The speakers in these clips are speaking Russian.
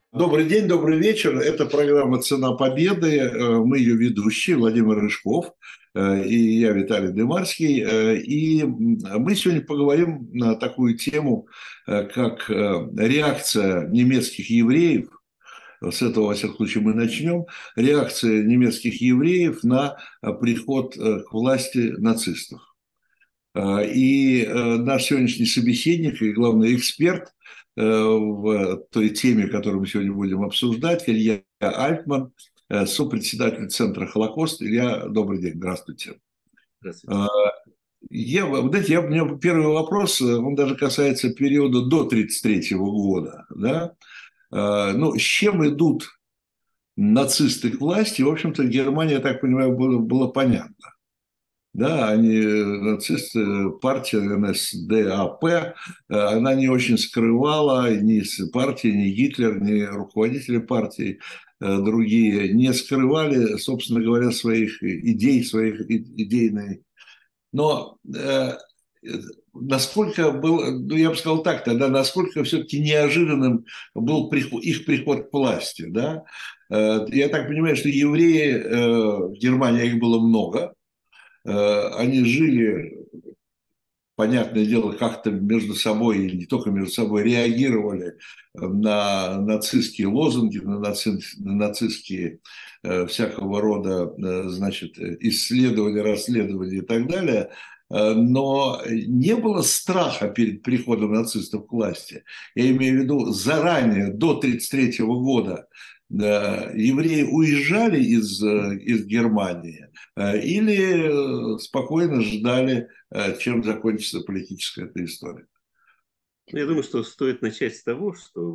Добрый день, добрый вечер. Это программа «Цена победы». Мы ее ведущие, Владимир Рыжков, и я, Виталий Дымарский. И мы сегодня поговорим на такую тему, как реакция немецких евреев. С этого, во всяком случае, мы начнем. Реакция немецких евреев на приход к власти нацистов. И наш сегодняшний собеседник и главный эксперт в той теме, которую мы сегодня будем обсуждать, Илья Альтман, сопредседатель Центра «Холокост». Илья, добрый день, здравствуйте. Здравствуйте. Вы знаете, у меня первый вопрос, он даже касается периода до 1933 года. Да? Ну, с чем идут нацисты к власти? В общем-то, Германия, я так понимаю, было понятно. Да, они нацисты, партия НСДАП, она не очень скрывала, ни партия, ни Гитлер, ни руководители партии другие не скрывали, собственно говоря, своих идей, своих идейной. Но насколько был, ну я бы сказал так тогда, насколько все-таки неожиданным был их приход к власти, да? Я так понимаю, что евреи в Германии, их было много, они жили, понятное дело, как-то между собой, и не только между собой, реагировали на нацистские лозунги, на нацистские всякого рода, значит, исследования, расследования и так далее. Но не было страха перед приходом нацистов к власти. Я имею в виду, заранее, до 1933 года, евреи уезжали из Германии или спокойно ждали, чем закончится политическая эта история. Я думаю, что стоит начать с того, что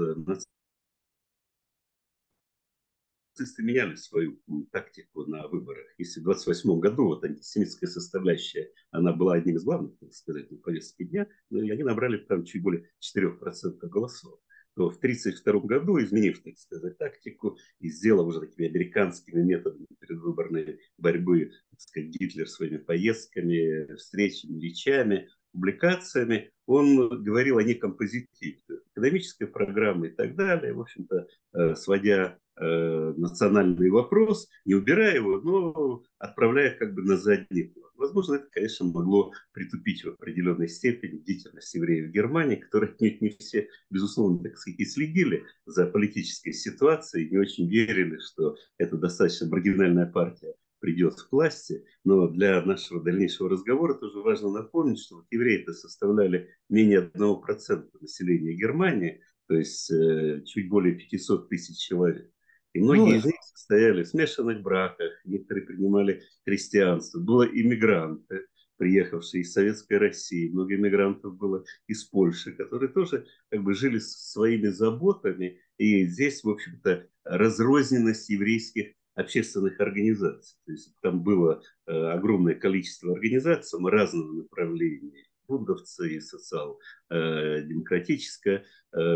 нацисты меняли свою тактику на выборах. Если в 1928 году антисемитская составляющая, она была одним из главных, так сказать, на повестке дня, и они набрали там чуть более 4% голосов, то в 1932 году, изменив, так сказать, тактику и сделав уже такими американскими методами предвыборной борьбы, так сказать, Гитлер своими поездками, встречами, речами, публикациями, он говорил о неком позитиве, экономической программы и так далее, в общем-то, сводя национальный вопрос, не убирая его, но отправляя как бы на задний план. Возможно, это, конечно, могло притупить в определенной степени бдительность евреев в Германии, которые не все, безусловно, так сказать, и следили за политической ситуацией, не очень верили, что это достаточно маргинальная партия придет к власти. Но для нашего дальнейшего разговора тоже важно напомнить, что вот евреи-то составляли менее 1% населения Германии, то есть чуть более 500 тысяч человек. И Ну многие да. из них состояли в смешанных браках, некоторые принимали христианство. Было иммигранты, приехавшие из Советской России. Много иммигрантов было из Польши, которые тоже как бы жили своими заботами. И здесь, в общем-то, разрозненность еврейских общественных организаций. То есть там было огромное количество организаций разного направления. Бундовцы и социал-демократическое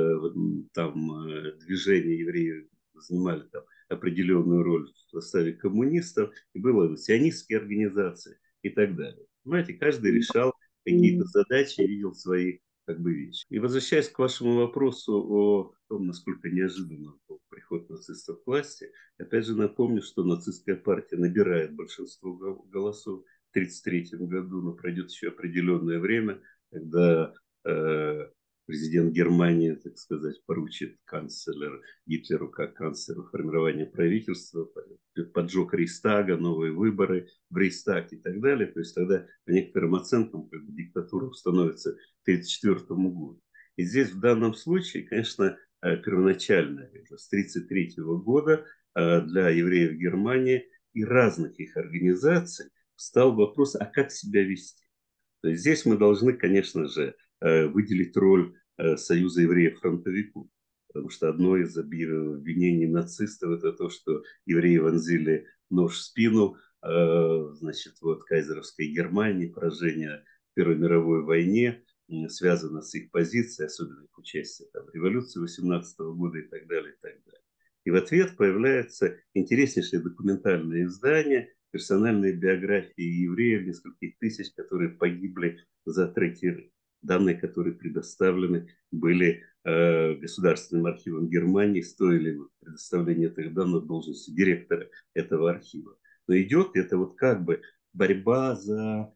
там движение евреев занимали там определенную роль в составе коммунистов, и было сионистские организации и так далее. Понимаете, каждый решал какие-то задачи и видел свои как бы вещи. И возвращаясь к вашему вопросу о том, насколько неожиданно был приход нацистов к власти, опять же напомню, что нацистская партия набирает большинство голосов в 1933 году, но пройдет еще определенное время, когда президент Германии, так сказать, поручит канцлеру Гитлеру как канцлеру формирования правительства, поджог Рейхстага, новые выборы в Рейхстаг и так далее. То есть тогда по некоторым оценкам как бы, диктатура установится к 1934 году. И здесь в данном случае, конечно, первоначально, с 1933 года для евреев Германии и разных их организаций встал вопрос, а как себя вести. То есть здесь мы должны, конечно же, выделить роль Союза евреев-фронтовиков. Потому что одно из обвинений нацистов это то, что евреи вонзили нож в спину, значит, вот кайзеровской Германии, поражение в Первой мировой войне, связано с их позицией, особенно их участие в революции 18 года и так далее, и так далее. И в ответ появляется интереснейшее документальное издание, персональные биографии евреев, нескольких тысяч, которые погибли за Третий Рейх. данные, которые предоставлены были Государственным архивом Германии, стоили предоставления этих данных должности директора этого архива. Но идет это вот как бы борьба за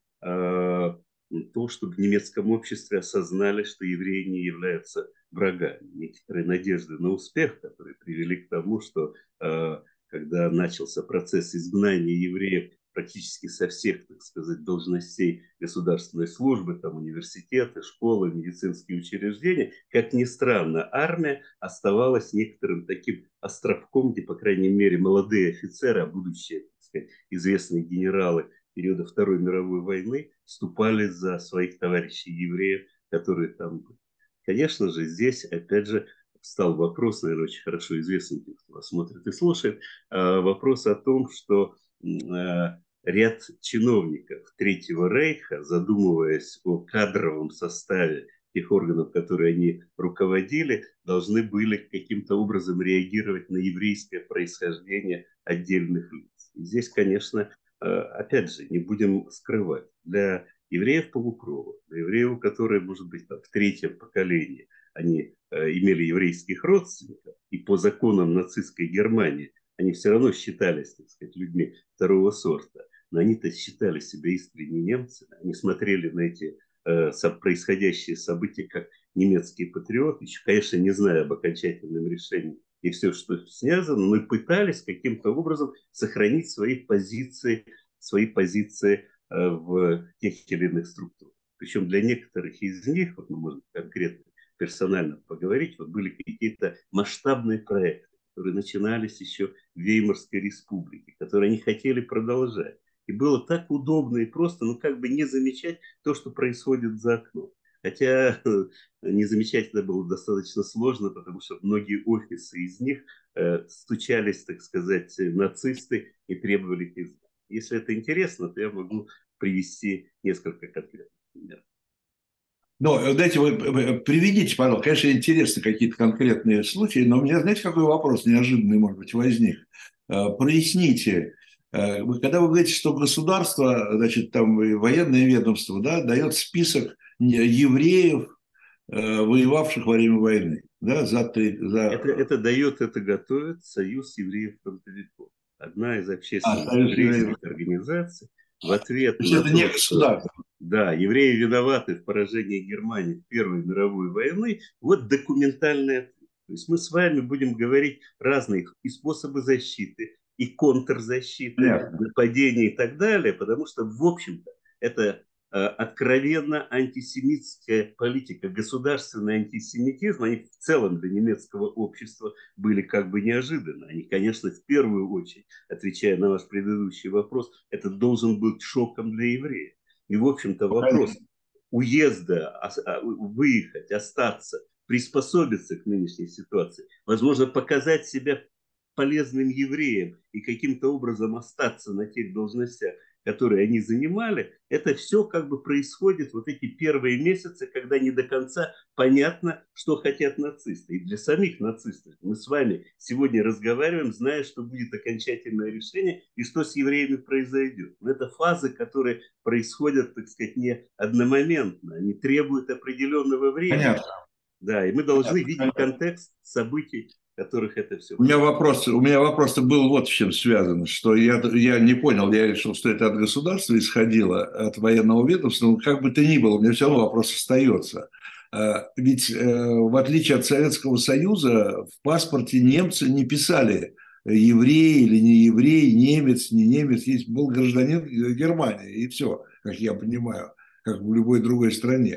то, чтобы в немецком обществе осознали, что евреи не являются врагами. Некоторые надежды на успех, которые привели к тому, что когда начался процесс изгнания евреев практически со всех, так сказать, должностей государственной службы, там университеты, школы, медицинские учреждения, как ни странно, армия оставалась некоторым таким островком, где, по крайней мере, молодые офицеры, а будущие, так сказать, известные генералы периода Второй мировой войны вступали за своих товарищей евреев, которые там были. Конечно же, здесь, опять же, встал вопрос, наверное, очень хорошо известный тем, кто вас смотрит и слушает, вопрос о том, что ряд чиновников Третьего Рейха, задумываясь о кадровом составе тех органов, которые они руководили, должны были каким-то образом реагировать на еврейское происхождение отдельных лиц. И здесь, конечно, опять же, не будем скрывать, для евреев полукровок, для евреев, которые, может быть, в третьем поколении, они имели еврейских родственников, и по законам нацистской Германии они все равно считались, так сказать, людьми второго сорта, но они-то считали себя искренне немцами, они смотрели на эти происходящие события как немецкие патриоты, еще, конечно, не зная об окончательном решении и все, что связано, но и пытались каким-то образом сохранить свои позиции в тех или иных структурах. Причем для некоторых из них, вот мы можем конкретно персонально поговорить, вот были какие-то масштабные проекты, которые начинались еще в Веймарской республике, которые они хотели продолжать. И было так удобно и просто, ну как бы не замечать то, что происходит за окном. Хотя не замечать это было достаточно сложно, потому что многие офисы из них стучались, так сказать, нацисты и требовали их изгнать. Если это интересно, то я могу привести несколько конкретных примеров. Но дайте вы приведите, пожалуйста, конечно, интересны какие-то конкретные случаи, но у меня, знаете, какой вопрос неожиданный, может быть, возник? Проясните, когда вы говорите, что государство, значит, там военное ведомство, да, дает список евреев, воевавших во время войны, да, Это дает, это готовит Союз евреев-фронтовиков. Одна из общественных Союз евреев. еврейских организаций в ответ То есть на это не то, что государство. да, евреи виноваты в поражении Германии в Первой мировой войны, вот документальный ответ. То есть мы с вами будем говорить разные и способы защиты, и контрзащиты, Понятно. нападения и так далее, потому что, в общем-то, это откровенно антисемитская политика, государственный антисемитизм, они в целом для немецкого общества были как бы неожиданны. Они, конечно, в первую очередь, отвечая на ваш предыдущий вопрос, это должен быть шоком для евреев. И, в общем-то, вопрос уезда, выехать, остаться, приспособиться к нынешней ситуации, возможно, показать себя полезным евреям и каким-то образом остаться на тех должностях, которые они занимали, это все как бы происходит вот эти первые месяцы, когда не до конца понятно, что хотят нацисты. И для самих нацистов мы с вами сегодня разговариваем, зная, что будет окончательное решение и что с евреями произойдет. Но это фазы, которые происходят, так сказать, не одномоментно, они требуют определенного времени. Понятно. Да, и мы должны видеть Понятно. контекст событий, в которых это все происходит. У меня вопрос был вот с чем связан, что я не понял, я решил, что это от государства исходило, от военного ведомства, но как бы то ни было, у меня все равно вопрос остается. Ведь в отличие от Советского Союза в паспорте немцы не писали еврей или не еврей, немец, не немец, есть был гражданин Германии, и все, как я понимаю, как в любой другой стране.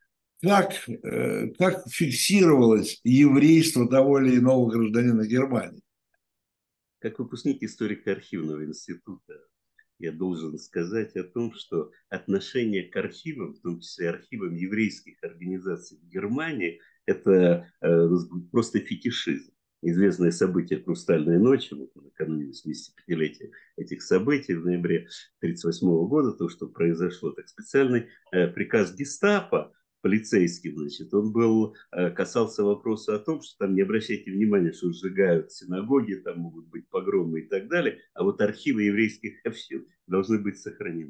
Как фиксировалось еврейство того или иного гражданина Германии? Как выпускник историко-архивного института, я должен сказать о том, что отношение к архивам, в том числе архивам еврейских организаций в Германии, это просто фетишизм. Известное событие «Хрустальной ночи», вот накануне 85-летия этих событий в ноябре 1938 года, то, что произошло, так специальный приказ гестапо, полицейский, значит, он был, касался вопроса о том, что там не обращайте внимания, что сжигают синагоги, там могут быть погромы и так далее, а вот архивы еврейских общин должны быть сохранены.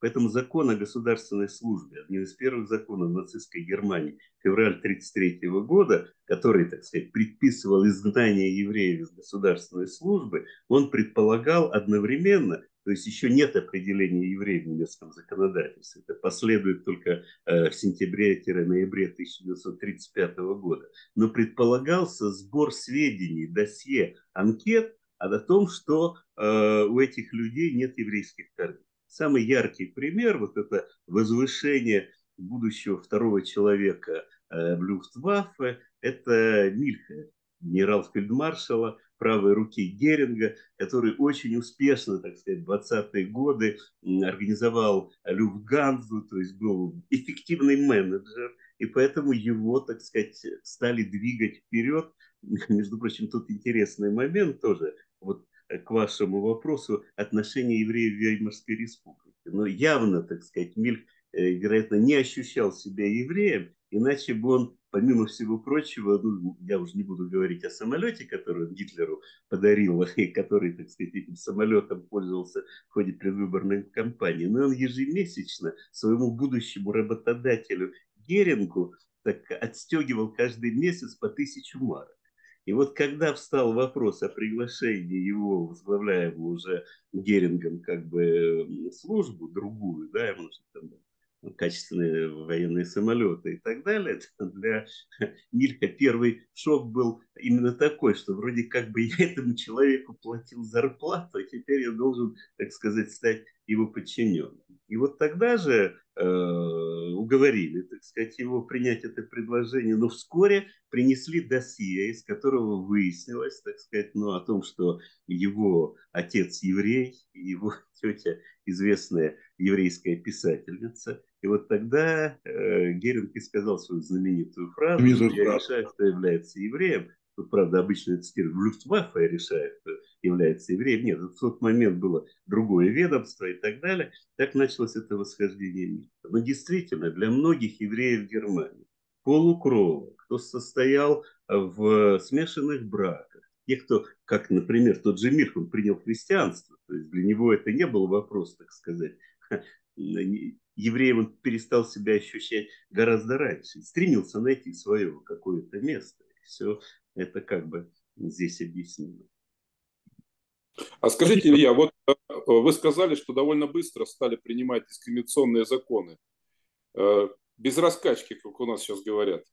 Поэтому закон о государственной службе, один из первых законов нацистской Германии, февраль 1933 года, который, так сказать, предписывал изгнание евреев из государственной службы, он предполагал одновременно, то есть еще нет определения евреев в немецком законодательстве, это последует только в сентябре-ноябре 1935 года, но предполагался сбор сведений, досье, анкет о том, что у этих людей нет еврейских корней. Самый яркий пример, вот это возвышение будущего второго человека в Люфтваффе, это Мильхе, генерал-фельдмаршала, правой руки Геринга, который очень успешно, так сказать, в 20-е годы организовал Люфтганзу, то есть был эффективный менеджер, и поэтому его, так сказать, стали двигать вперед. Между прочим, тут интересный момент тоже, вот к вашему вопросу, отношения евреев в Веймарской республике. Но явно, так сказать, Мильх, вероятно, не ощущал себя евреем, иначе бы он, помимо всего прочего, ну, я уже не буду говорить о самолете, который он Гитлеру подарил, и который, так сказать, этим самолетом пользовался в ходе предвыборной кампании, но он ежемесячно своему будущему работодателю Герингу так отстегивал каждый месяц по 1000 марок. И вот когда встал вопрос о приглашении его, возглавляемого уже Герингом, как бы службу другую, да, ему нужно там качественные военные самолеты и так далее, для Мильха первый шок был именно такой, что вроде как бы я этому человеку платил зарплату, а теперь я должен, так сказать, стать его подчиненным. И вот тогда же уговорили, так сказать, его принять это предложение, но вскоре принесли досье, из которого выяснилось, так сказать, ну, о том, что его отец еврей, его тетя известная еврейская писательница. И вот тогда Геринг и сказал свою знаменитую фразу, что я решаю, кто является евреем. Тут, правда, обычно это цитируют. В Люфтваффе решает, кто является евреем. Нет, в тот момент было другое ведомство и так далее. Так началось это восхождение мира. Но действительно, для многих евреев Германии, полукровок, кто состоял в смешанных браках, те, кто, как, например, тот же Мирх, он принял христианство, то есть для него это не был вопрос, так сказать, евреем он перестал себя ощущать гораздо раньше, стремился найти свое какое-то место. И все это как бы здесь объяснимо. А скажите, Илья, вот вы сказали, что довольно быстро стали принимать дискриминационные законы, без раскачки, как у нас сейчас говорят.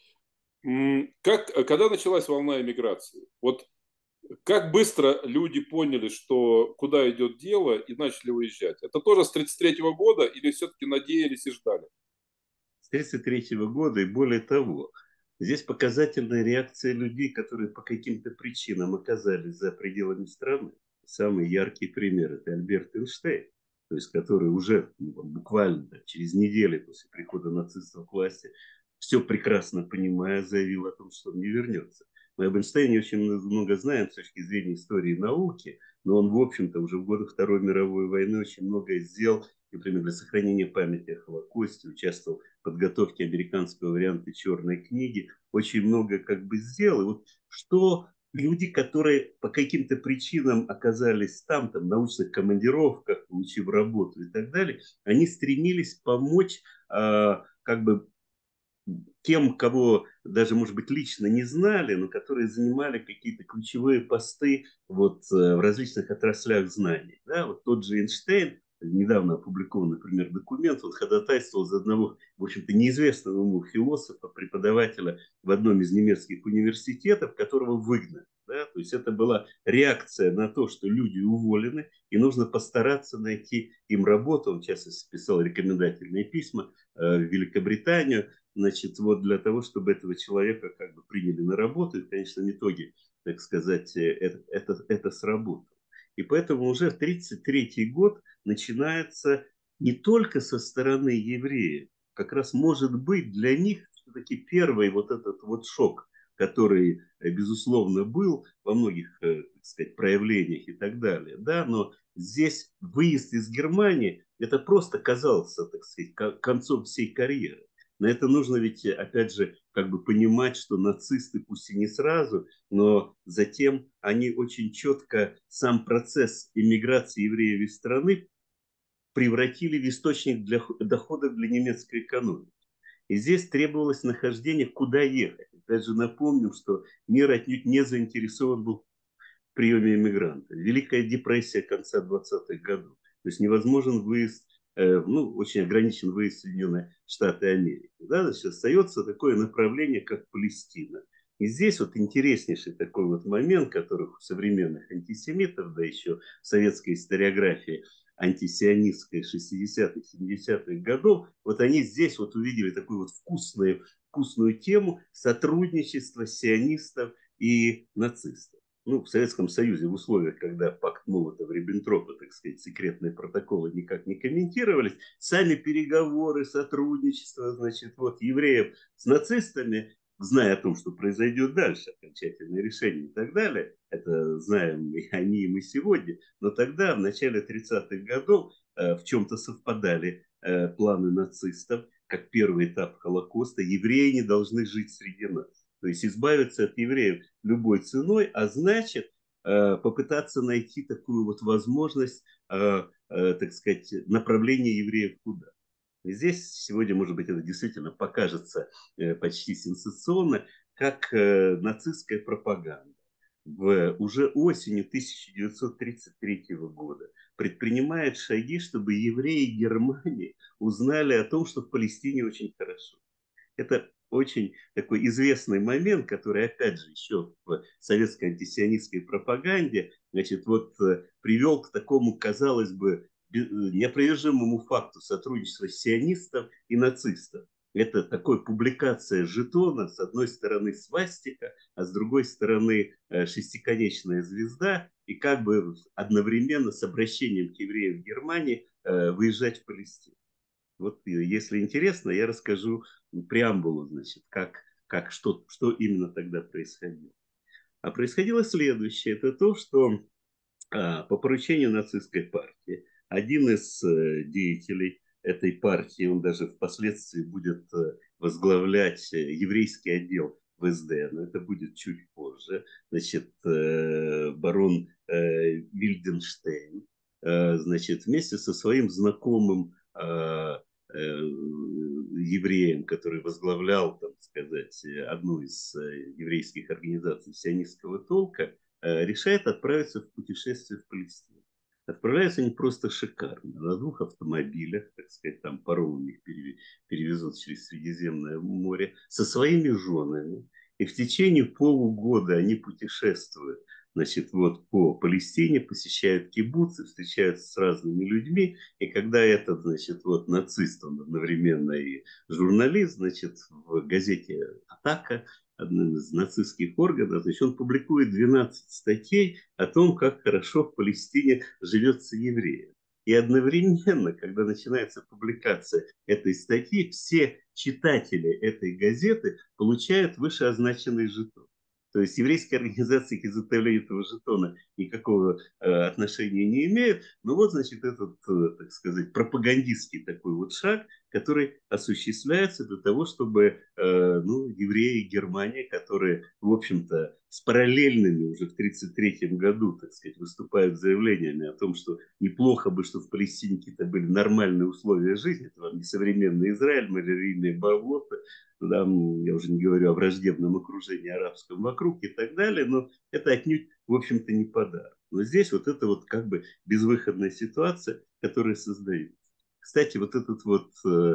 Когда началась волна эмиграции? Вот как быстро люди поняли, что куда идет дело, и начали уезжать? Это тоже с 1933 года или все-таки надеялись и ждали? С 1933 года и более того. Здесь показательная реакция людей, которые по каким-то причинам оказались за пределами страны. Самый яркий пример – это Альберт Эйнштейн, то есть который уже буквально через неделю после прихода нацистов к власти, все прекрасно понимая, заявил о том, что он не вернется. Мы об Эйнштейне очень много знаем с точки зрения истории науки, но он, в общем-то, уже в годы Второй мировой войны очень многое сделал, например, для сохранения памяти о Холокосте, участвовал в подготовке американского варианта «Черной книги», очень много как бы сделал. И вот что люди, которые по каким-то причинам оказались там в научных командировках, получив работу и так далее, они стремились помочь как бы тем, кого даже, может быть, лично не знали, но которые занимали какие-то ключевые посты вот, в различных отраслях знаний. Да? Вот тот же Эйнштейн, недавно опубликован, например, документ, он ходатайствовал за одного, в общем-то, неизвестного ему философа, преподавателя в одном из немецких университетов, которого выгнали. Да? То есть это была реакция на то, что люди уволены, и нужно постараться найти им работу. Он, в частности, писал рекомендательные письма в Великобританию, значит, вот для того, чтобы этого человека как бы приняли на работу, и в конечном итоге, так сказать, это сработало. И поэтому уже в 1933 год начинается не только со стороны евреев, как раз может быть для них все-таки первый вот этот вот шок, который, безусловно, был во многих, так сказать, проявлениях и так далее, да, но здесь выезд из Германии, это просто казалось, так сказать, концом всей карьеры. На это нужно ведь, опять же, как бы понимать, что нацисты, пусть и не сразу, но затем они очень четко сам процесс иммиграции евреев из страны превратили в источник доходов для немецкой экономики. И здесь требовалось нахождение, куда ехать. Опять же напомним, что мир отнюдь не заинтересован был в приеме иммигрантов. Великая депрессия конца 20-х годов. То есть невозможен выезд, очень ограничен выезд в Соединенные Штаты Америки. Да, значит, остается такое направление, как Палестина. И здесь вот интереснейший такой вот момент, который у современных антисемитов, да еще в советской историографии антисионистской 60-х, 70-х годов, вот они здесь вот увидели такую вот вкусную тему сотрудничества сионистов и нацистов. В Советском Союзе в условиях, когда пакт Молотова-Риббентропа, так сказать, секретные протоколы никак не комментировались, сами переговоры, сотрудничество, значит, вот евреев с нацистами, зная о том, что произойдет дальше, окончательное решение и так далее, это знаем и они, и мы сегодня, но тогда, в начале 30-х годов, в чем-то совпадали планы нацистов, как первый этап Холокоста, евреи не должны жить среди нас. То есть избавиться от евреев любой ценой, а значит попытаться найти такую вот возможность, так сказать, направления евреев куда. И здесь сегодня, может быть, это действительно покажется почти сенсационно, как нацистская пропаганда уже осенью 1933 года предпринимает шаги, чтобы евреи Германии узнали о том, что в Палестине очень хорошо. Это очень такой известный момент, который, опять же, еще в советской антисионистской пропаганде, значит, вот привел к такому, казалось бы, неопровержимому факту сотрудничества сионистов и нацистов. Это такой публикация жетона, с одной стороны свастика, а с другой стороны шестиконечная звезда, и как бы одновременно с обращением к евреям в Германии выезжать в Палестину. Вот если интересно, я расскажу преамбулу, значит, что именно тогда происходило. А происходило следующее. Это то, что по поручению нацистской партии один из деятелей этой партии, он даже впоследствии будет возглавлять еврейский отдел в СД, но это будет чуть позже, значит, барон Вильденштейн, значит, вместе со своим знакомым евреем, который возглавлял, так сказать, одну из еврейских организаций сионистского толка, решает отправиться в путешествие в Палестину. Отправляются они просто шикарно. На 2 автомобилях, так сказать, там паромом их перевезут через Средиземное море, со своими женами. И в течение полугода они путешествуют, значит, вот по Палестине, посещают кибуцы, встречаются с разными людьми. И когда этот, значит, вот нацист, он одновременно и журналист, значит, в газете «Атака», одним из нацистских органов, значит, он публикует 12 статей о том, как хорошо в Палестине живется евреям. И одновременно, когда начинается публикация этой статьи, все читатели этой газеты получают вышеозначенный жетон. То есть еврейские организации к изготовлению этого жетона никакого отношения не имеют. Но вот, значит, этот, так сказать, пропагандистский такой вот шаг, который осуществляется для того, чтобы евреи Германии, которые, в общем-то, с параллельными уже в 1933 году, так сказать, выступают с заявлениями о том, что неплохо бы, что в Палестине какие-то были нормальные условия жизни, это вам не современный Израиль, малярийные болота, да, я уже не говорю о враждебном окружении арабском вокруг и так далее, но это отнюдь, в общем-то, не подарок. Но здесь вот это вот как бы безвыходная ситуация, которая создается. Кстати, вот этот вот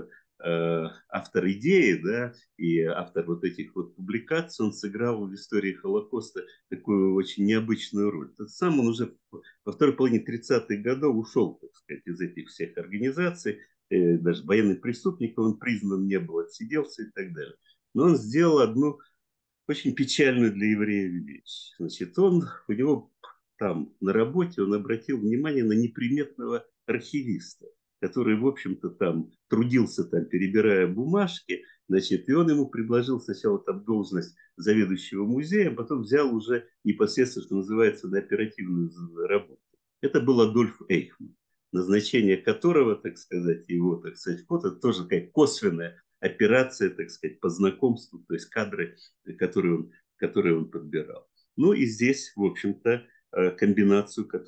автор идеи, да, и автор вот этих вот публикаций, он сыграл в истории Холокоста такую очень необычную роль. Тот сам он уже во второй половине 30-х годов ушел, так сказать, из этих всех организаций, даже военный преступник он признан не был, отсиделся и так далее. Но он сделал одну очень печальную для евреев вещь. Значит, у него там на работе он обратил внимание на неприметного архивиста, который, в общем-то, там трудился, там, перебирая бумажки, значит, и он ему предложил сначала там должность заведующего музеем, потом взял уже непосредственно, что называется, на оперативную работу. Это был Адольф Эйхман, назначение которого, так сказать, его, так сказать, вход, это тоже как косвенная операция, так сказать, по знакомству, то есть кадры, которые он подбирал. Ну и здесь, в общем-то, комбинацию, которую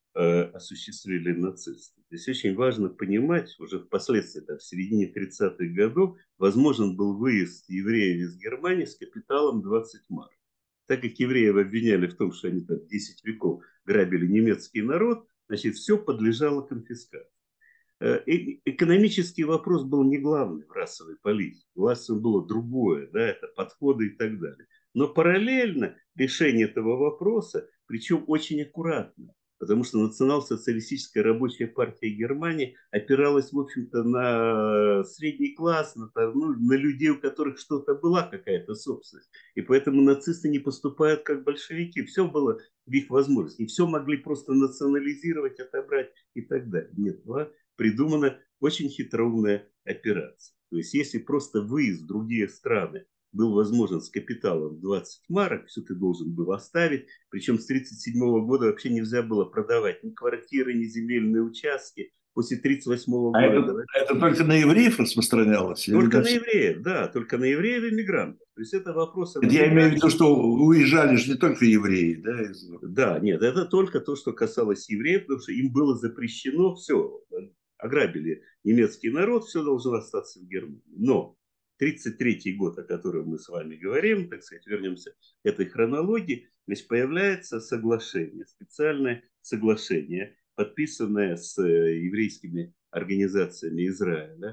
осуществили нацисты. Здесь очень важно понимать, уже впоследствии, в середине 30-х годов, возможен был выезд евреев из Германии с капиталом 20 марок. Так как евреев обвиняли в том, что они 10 веков грабили немецкий народ, значит, все подлежало конфискации. Экономический вопрос был не главный в расовой политике. Главным было другое, это подходы и так далее. Но параллельно решение этого вопроса, причем очень аккуратно, потому что национал-социалистическая рабочая партия Германии опиралась, в общем-то, на средний класс, на людей, у которых что-то была, какая-то собственность. И поэтому нацисты не поступают как большевики. Все было в их возможности. И все могли просто национализировать, отобрать и так далее. Нет, была придумана очень хитроумная операция. То есть, если просто выезд в другие страны был возможен с капиталом 20 марок, все ты должен был оставить. Причем с 1937 года вообще нельзя было продавать ни квартиры, ни земельные участки. После 1938 А года... это только на евреев распространялось? Или Только на на всех? евреев, да, только на евреев и мигрантов. То есть это вопрос об Я имею в виду, иммиграции. что уезжали же не только евреи, да? Да, нет, это только то, что касалось евреев, потому что им было запрещено все. Ограбили немецкий народ, все должно остаться в Германии. Но 1933 год, о котором мы с вами говорим, так сказать, вернемся к этой хронологии, значит, появляется соглашение, специальное соглашение, подписанное с еврейскими организациями Израиля,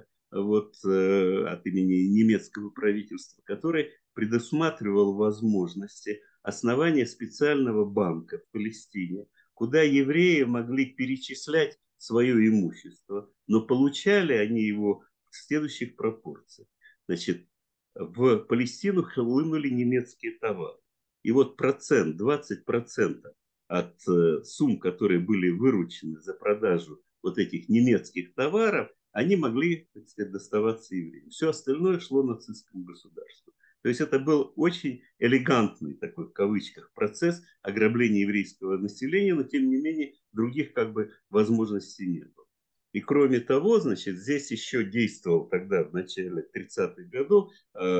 от имени немецкого правительства, который предусматривал возможности основания специального банка в Палестине, куда евреи могли перечислять свое имущество, но получали они его в следующих пропорциях. Значит, в Палестину хлынули немецкие товары. И вот 20% от сумм, которые были выручены за продажу вот этих немецких товаров, они могли, так сказать, доставаться евреям. Все остальное шло нацистскому государству. То есть это был очень элегантный такой, в кавычках, процесс ограбления еврейского населения, но тем не менее других возможностей не было. И кроме того, значит, здесь еще действовал тогда в начале 30-х годов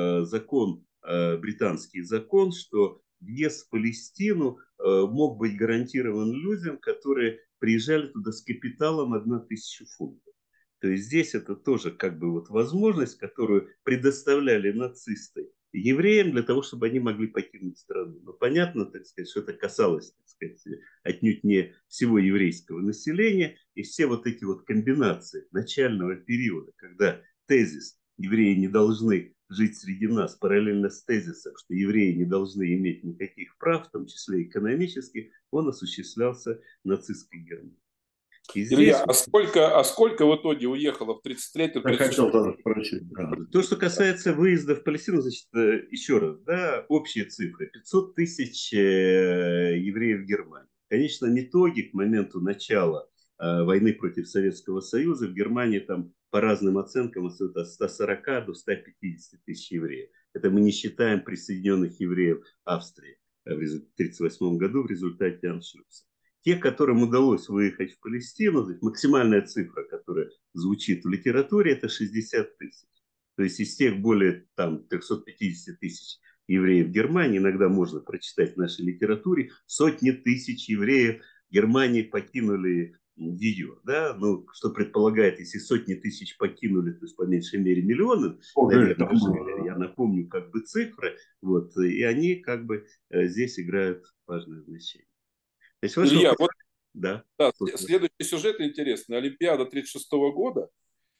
британский закон, что въезд в Палестину мог быть гарантирован людям, которые приезжали туда с капиталом 1000 фунтов. То есть здесь это тоже возможность, которую предоставляли нацисты евреям для того, чтобы они могли покинуть страну. Но понятно, так сказать, что это касалось, так сказать, отнюдь не всего еврейского населения. И все эти комбинации начального периода, когда тезис «евреи не должны жить среди нас» параллельно с тезисом, что евреи не должны иметь никаких прав, в том числе экономических, он осуществлялся нацистской Германией. И здесь... Илья, а сколько в итоге уехало в 33-м, Я 36 хотел тоже спросить. Да. То, что касается выезда в Палестину, значит, еще раз, общие цифры. 500 тысяч евреев в Германии. В конечном итоге, к моменту начала войны против Советского Союза, в Германии там по разным оценкам от 140 до 150 тысяч евреев. Это мы не считаем присоединенных евреев Австрии в 1938 году в результате аншлюса. Те, которым удалось выехать в Палестину, максимальная цифра, которая звучит в литературе, это 60 тысяч. То есть из тех более 350 тысяч евреев в Германии, иногда можно прочитать в нашей литературе, сотни тысяч евреев Германии покинули ее. Что предполагает, если сотни тысяч покинули, то есть по меньшей мере миллионы, наверное, жили. Я напомню цифры, и они здесь играют важное значение. Значит, Илья, да. следующий сюжет интересный. Олимпиада 1936 года.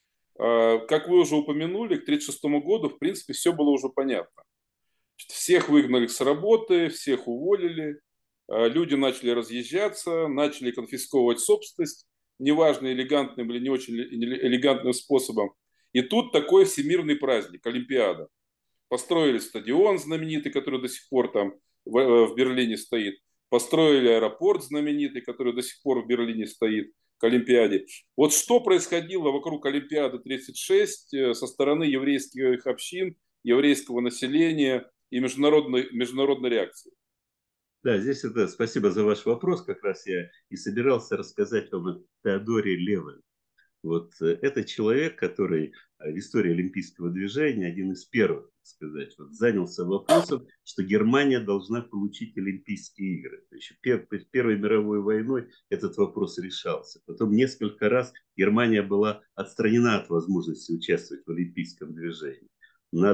Как вы уже упомянули, к 1936 году, в принципе, все было уже понятно. Всех выгнали с работы, всех уволили, люди начали разъезжаться, начали конфисковывать собственность, неважно, элегантным или не очень элегантным способом. И тут такой всемирный праздник, Олимпиада. Построили стадион знаменитый, который до сих пор там в Берлине стоит. Построили аэропорт знаменитый, который до сих пор в Берлине стоит к Олимпиаде. Вот что происходило вокруг Олимпиады 1936 со стороны еврейских общин, еврейского населения и международной реакции? Да, здесь спасибо за ваш вопрос. Как раз я и собирался рассказать вам о Теодоре Левеле. Вот это человек, который в истории олимпийского движения один из первых, так сказать, вот, занялся вопросом, что Германия должна получить Олимпийские игры. Еще перед Первой мировой войной этот вопрос решался. Потом несколько раз Германия была отстранена от возможности участвовать в олимпийском движении. На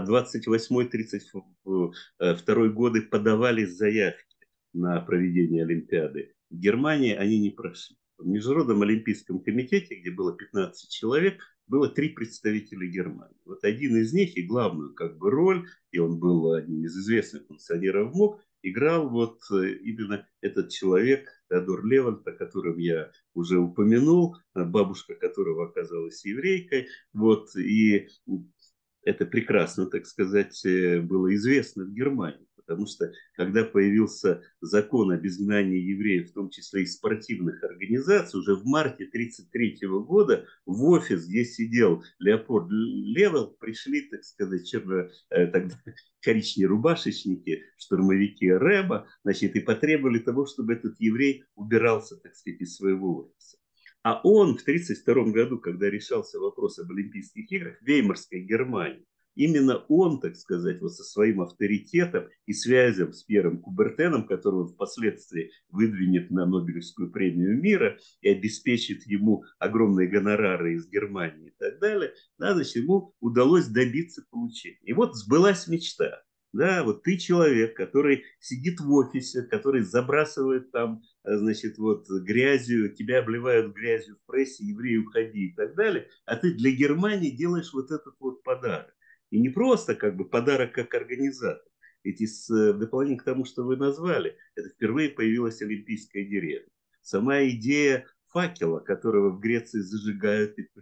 28-32 годы подавались заявки на проведение Олимпиады. В Германии они не прошли. В Международном олимпийском комитете, где было 15 человек, было 3 представителя Германии. Вот один из них и главную как бы роль, и он был одним из известных функционеров МОК, играл вот именно этот человек, Теодор Левальд, о котором я уже упомянул, бабушка которого оказалась еврейкой. Вот, и это прекрасно, так сказать, было известно в Германии. Потому что, когда появился закон об изгнании евреев, в том числе и спортивных организаций, уже в марте 1933 года в офис, где сидел Леопольд Левел, пришли, так сказать, тогда коричневые рубашечники, штурмовики рэба, значит, и потребовали того, чтобы этот еврей убирался, так сказать, из своего офиса. А он в 1932 году, когда решался вопрос об Олимпийских играх в Веймарской Германии, именно он, так сказать, вот со своим авторитетом и связям с Пьером Кубертеном, которого он впоследствии выдвинет на Нобелевскую премию мира и обеспечит ему огромные гонорары из Германии и так далее, да, значит, ему удалось добиться получения. И вот сбылась мечта. Да, вот ты человек, который сидит в офисе, который забрасывает там, значит, вот грязью, тебя обливают грязью в прессе, евреи уходи и так далее, а ты для Германии делаешь вот этот вот подарок. И не просто как бы подарок как организатор. Ведь в дополнение к тому, что вы назвали, это впервые появилась Олимпийская деревня. Сама идея факела, которого в Греции зажигают и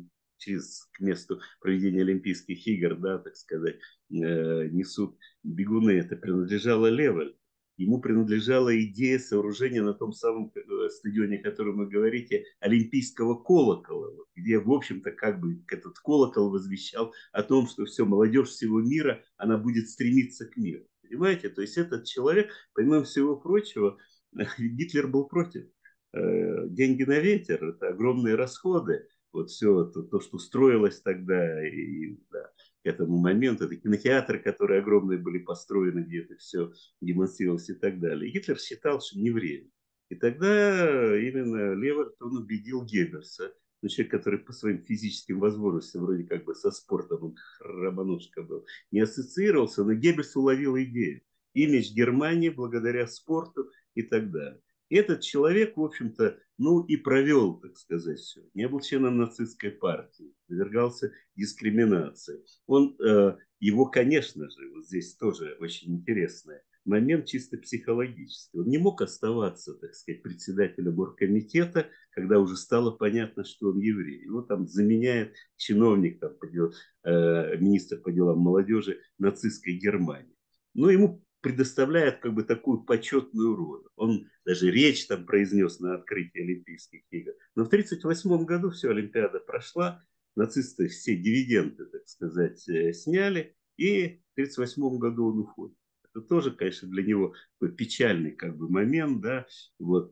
к месту проведения Олимпийских игр, да, так сказать, несут бегуны, это принадлежало Левальду. Ему принадлежала идея сооружения на том самом стадионе, о котором вы говорите, олимпийского колокола, где, в общем-то, как бы этот колокол возвещал о том, что все, молодежь всего мира, она будет стремиться к миру. Понимаете? То есть этот человек, помимо всего прочего, Гитлер был против. Деньги на ветер, это огромные расходы. Вот все то, что строилось тогда, и да, к этому моменту, это кинотеатры, которые огромные были построены, где это все демонстрировалось и так далее. И Гитлер считал, что не время. И тогда именно Левальд, он убедил Геббельса, ну, человек, который по своим физическим возможностям, вроде как бы со спортом, он хромоножка был, не ассоциировался, но Геббельс уловил идею. Имидж Германии благодаря спорту и так далее. И этот человек, в общем-то, ну и провел, так сказать, все. Не был членом нацистской партии, подвергался дискриминации. Его, конечно же, вот здесь тоже очень интересный момент чисто психологический. Он не мог оставаться, так сказать, председателем оргкомитета, когда уже стало понятно, что он еврей. Его там заменяет чиновник, там, министр по делам молодежи нацистской Германии. Но ему предоставляет как бы такую почетную роль. Он даже речь там произнес на открытии Олимпийских игр. Но в 1938 году все, Олимпиада прошла, нацисты все дивиденды, так сказать, сняли, и в 1938 году он уходит. Это тоже, конечно, для него печальный как бы момент, да, вот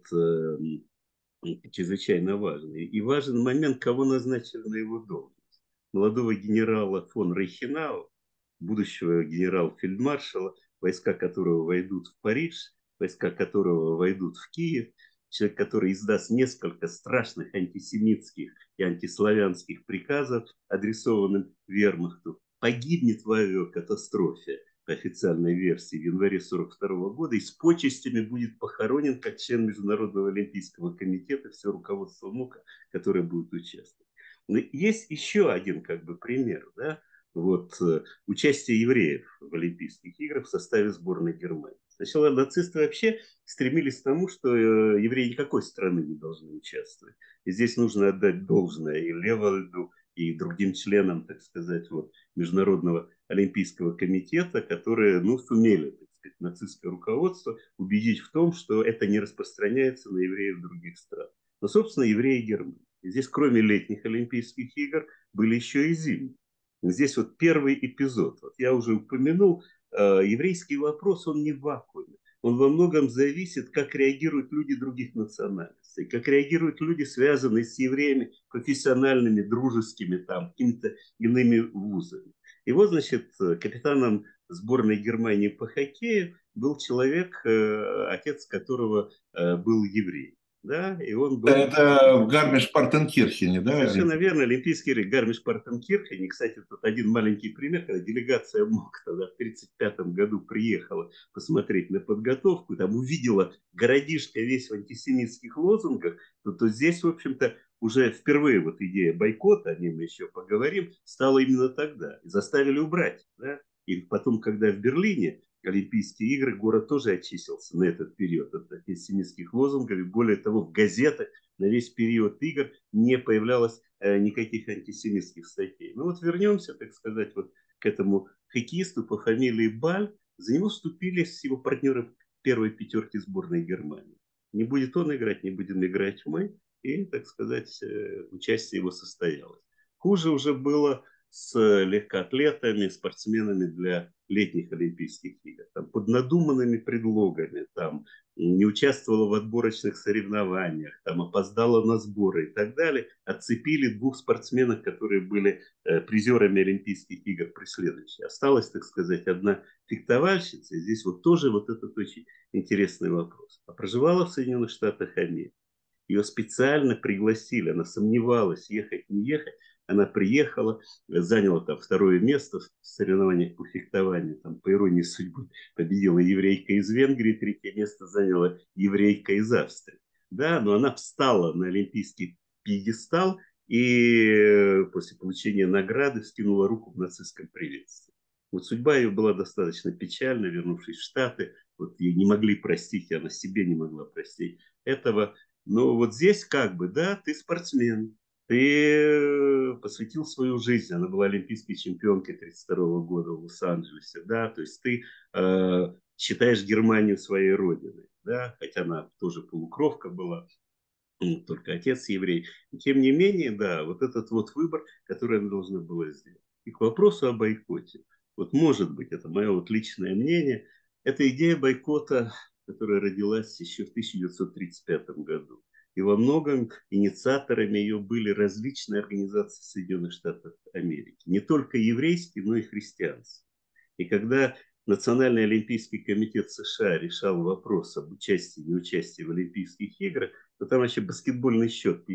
чрезвычайно важный. И важен момент, кого назначили на его должность. Молодого генерала фон Рейхенау, будущего генерал-фельдмаршала, войска которого войдут в Париж, войска которого войдут в Киев, человек, который издаст несколько страшных антисемитских и антиславянских приказов, адресованных вермахту, погибнет в авиакатастрофе по официальной версии в январе 1942 года и с почестями будет похоронен как член Международного олимпийского комитета, все руководство МОКа, которое будет участвовать. Но есть еще один как бы пример, да, вот участие евреев в Олимпийских играх в составе сборной Германии. Сначала нацисты вообще стремились к тому, что евреи никакой страны не должны участвовать. И здесь нужно отдать должное и Левальду, и другим членам, так сказать, вот, Международного олимпийского комитета, которые, ну, сумели, так сказать, нацистское руководство убедить в том, что это не распространяется на евреев других стран. Но, собственно, евреи Германии. И здесь, кроме летних Олимпийских игр, были еще и зимние. Здесь вот первый эпизод. Вот я уже упомянул, еврейский вопрос, он не в вакууме. он во многом зависит, как реагируют люди других национальностей, как реагируют люди, связанные с евреями, профессиональными, дружескими, там, какими-то иными вузами. И вот, значит, капитаном сборной Германии по хоккею был человек, отец которого был еврей. Да, и он был... Это в Гармиш-Партенкирхене, да? Совершенно верно, Олимпийский игры Гармиш-Партенкирхене. Кстати, тут один маленький пример, когда делегация МОК тогда в 1935 году приехала посмотреть на подготовку, там увидела городишко весь в антисемитских лозунгах, то здесь, в общем-то, уже впервые вот идея бойкота, о ней мы еще поговорим, стала именно тогда. И заставили убрать. Да? И потом, когда в Берлине Олимпийские игры, город тоже очистился на этот период от антисемитских лозунгов. И более того, в газетах на весь период игр не появлялось никаких антисемитских статей. Ну вот вернемся, так сказать, вот к этому хоккеисту по фамилии Баль. За него вступились его партнеры первой пятерки сборной Германии. Не будет он играть, не будем играть мы. И, так сказать, участие его состоялось. Хуже уже было с легкоатлетами, спортсменами для летних Олимпийских игр. Там, под надуманными предлогами, там, не участвовала в отборочных соревнованиях, там, опоздала на сборы и так далее, отцепили двух спортсменов, которые были призерами Олимпийских игр преследующие. Осталась, так сказать, одна фехтовальщица. И здесь вот тоже вот этот очень интересный вопрос. А проживала в Соединенных Штатах Америки. Ее специально пригласили, она сомневалась, ехать, не ехать. Она приехала, заняла там второе место в соревнованиях по фехтованию. Там, по иронии судьбы, победила еврейка из Венгрии, третье место заняла еврейка из Австрии. Да, но она встала на олимпийский пьедестал и после получения награды вскинула руку в нацистском приветствии. Вот судьба ее была достаточно печальна, вернувшись в Штаты. Вот ей не могли простить, и она себе не могла простить этого. Но вот здесь как бы, да, ты спортсмен, ты посвятил свою жизнь, она была олимпийской чемпионкой 1932 года в Лос-Анджелесе, да, то есть ты считаешь Германию своей родиной, да, хотя она тоже полукровка была, только отец еврей. Но, тем не менее, да, вот этот вот выбор, который она должна была сделать. И к вопросу о бойкоте. Вот может быть, это мое вот личное мнение, это идея бойкота, которая родилась еще в 1935 году. И во многом инициаторами ее были различные организации Соединенных Штатов Америки. Не только еврейские, но и христианские. И когда Национальный олимпийский комитет США решал вопрос об участии и неучастии в Олимпийских играх, то там вообще баскетбольный счет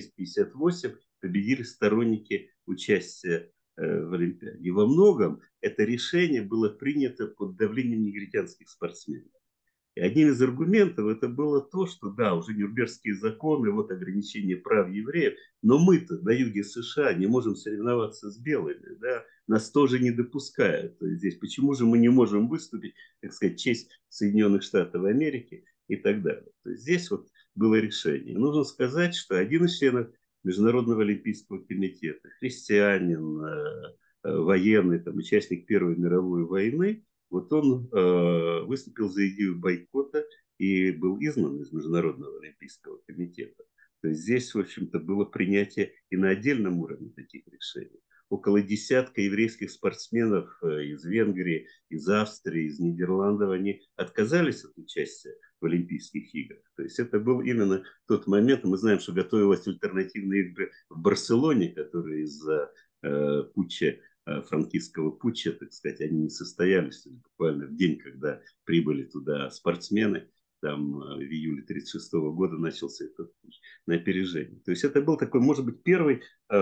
56-58 победили сторонники участия в Олимпиаде. И во многом это решение было принято под давлением негритянских спортсменов. И одним из аргументов это было то, что да, уже Нюрнбергские законы, вот ограничение прав евреев, но мы-то на юге США не можем соревноваться с белыми, да, нас тоже не допускают. То есть здесь почему же мы не можем выступить, так сказать, в честь Соединенных Штатов Америки и так далее. То есть здесь вот было решение. И нужно сказать, что один из членов Международного олимпийского комитета, христианин, военный, там, участник Первой мировой войны, вот он выступил за идею бойкота и был изгнан из Международного олимпийского комитета. То есть здесь, в общем-то, было принятие и на отдельном уровне таких решений. Около десятка еврейских спортсменов из Венгрии, из Австрии, из Нидерландов, они отказались от участия в Олимпийских играх. То есть это был именно тот момент, мы знаем, что готовилась альтернативные игры в Барселоне, которые из-за путча франкистского путча, так сказать, они не состоялись. То есть буквально в день, когда прибыли туда спортсмены, там в июле 1936 года начался этот путь на опережение. То есть это был такой, может быть, первый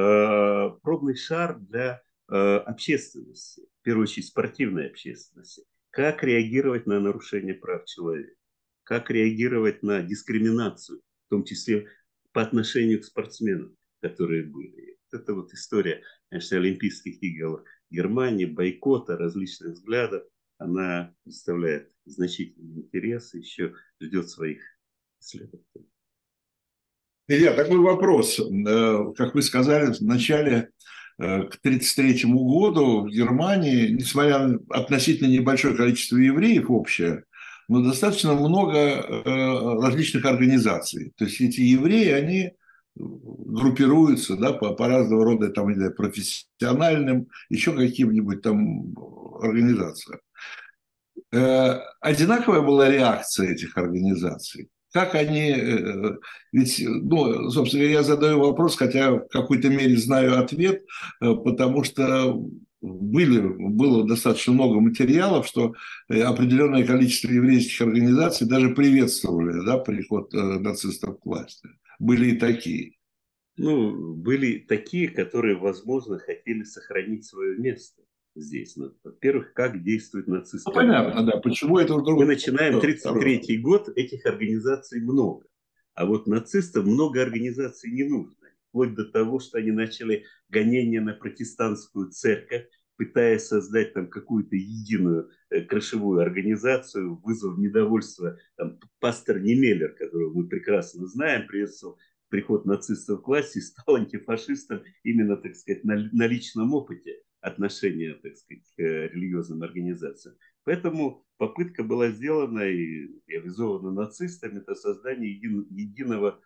пробный шар для общественности, в первую очередь спортивной общественности. Как реагировать на нарушение прав человека, как реагировать на дискриминацию, в том числе по отношению к спортсменам, которые были. Это вот история, конечно, Олимпийских игр Германии, бойкота, различных взглядов, она представляет значительный интерес и еще ждет своих исследователей. Илья, такой вопрос. Как вы сказали, в начале к 1933 году в Германии, несмотря на относительно небольшое количество евреев общее, но достаточно много различных организаций. То есть эти евреи, они группируются, да, по разного рода там, не знаю, профессиональным, еще каким-нибудь там организациям. Одинаковая была реакция этих организаций? Как они, ведь, ну, собственно, я задаю вопрос, хотя в какой-то мере знаю ответ, потому что было достаточно много материалов, что определенное количество еврейских организаций даже приветствовали, да, приход нацистов к власти. Были и такие. Ну, были такие, которые, возможно, хотели сохранить свое место здесь. Ну, во-первых, как действует Ну, нацистская понятно, организация. да, почему это Мы вдруг начинаем второй? 1933 год, этих организаций много. А вот нацистам много организаций не нужно. Вплоть до того, что они начали гонения на протестантскую церковь, пытаясь создать там какую-то единую крышевую организацию, вызвав недовольство. Там, пастор Немеллер, которого мы прекрасно знаем, приветствовал приход нацистов к власти и стал антифашистом именно, так сказать, на личном опыте отношения, так сказать, к религиозным организациям. Поэтому попытка была сделана и реализована нацистами, это создание единого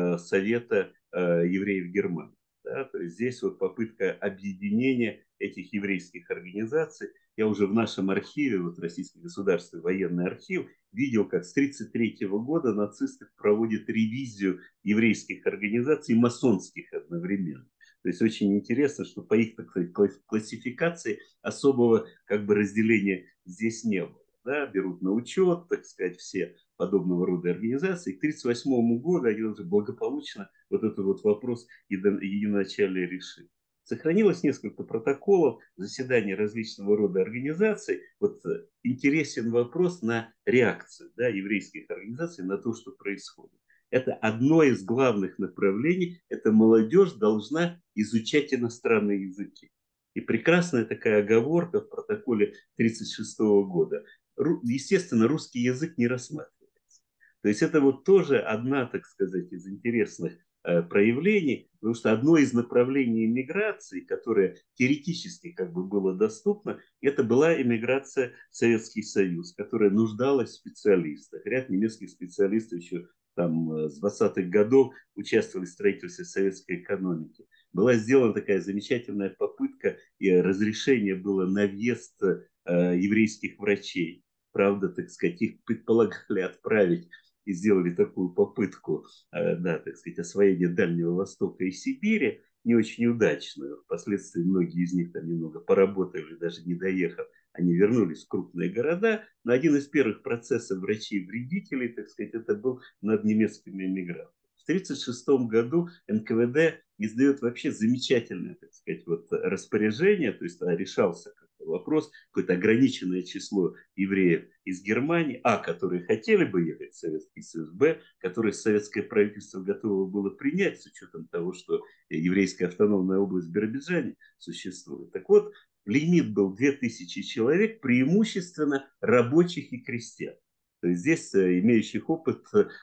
совета евреев Германии. Да, то есть здесь вот попытка объединения этих еврейских организаций. Я уже в нашем архиве, вот Российский государственный военный архив, видел, как с 1933 года нацисты проводят ревизию еврейских организаций, масонских одновременно. То есть очень интересно, что по их, так сказать, классификации особого как бы разделения здесь не было. Да, берут на учет, так сказать, все подобного рода организации. К 1938 году они уже благополучно вот этот вот вопрос единоначалия решили. Сохранилось несколько протоколов заседаний различного рода организаций. Вот интересен вопрос на реакцию, да, еврейских организаций на то, что происходит. Это одно из главных направлений. Это молодежь должна изучать иностранные языки. И прекрасная такая оговорка в протоколе 1936 года. Естественно, русский язык не рассматривается. То есть это вот тоже одна, так сказать, из интересных проявлений, потому что одно из направлений иммиграции, которое теоретически как бы было доступно, это была иммиграция в Советский Союз, которая нуждалась в специалистах. Ряд немецких специалистов еще там с 20-х годов участвовали в строительстве советской экономики. Была сделана такая замечательная попытка, и разрешение было на въезд еврейских врачей. Правда, так сказать, их предполагали отправить и сделали такую попытку, да, так сказать, освоения Дальнего Востока и Сибири, не очень удачную. Впоследствии многие из них там немного поработали, даже не доехав. Они вернулись в крупные города. Но один из первых процессов врачей-вредителей, так сказать, это был над немецкими эмигрантами. В 1936 году НКВД издает вообще замечательное, так сказать, вот распоряжение, то есть решался вопрос, какое-то ограниченное число евреев из Германии, которые хотели бы ехать в Советский Союз, которые советское правительство готово было принять с учетом того, что еврейская автономная область в Биробиджане существует. Так вот, лимит был 2000 человек, преимущественно рабочих и крестьян. То есть здесь имеющих опыт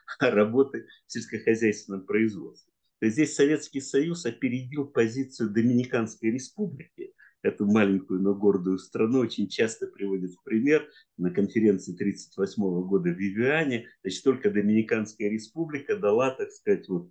работы в сельскохозяйственном производстве. То есть здесь Советский Союз опередил позицию Доминиканской Республики, эту маленькую, но гордую страну очень часто приводят в пример на конференции 1938 года в Вивиане. Значит, только Доминиканская республика дала, так сказать, вот,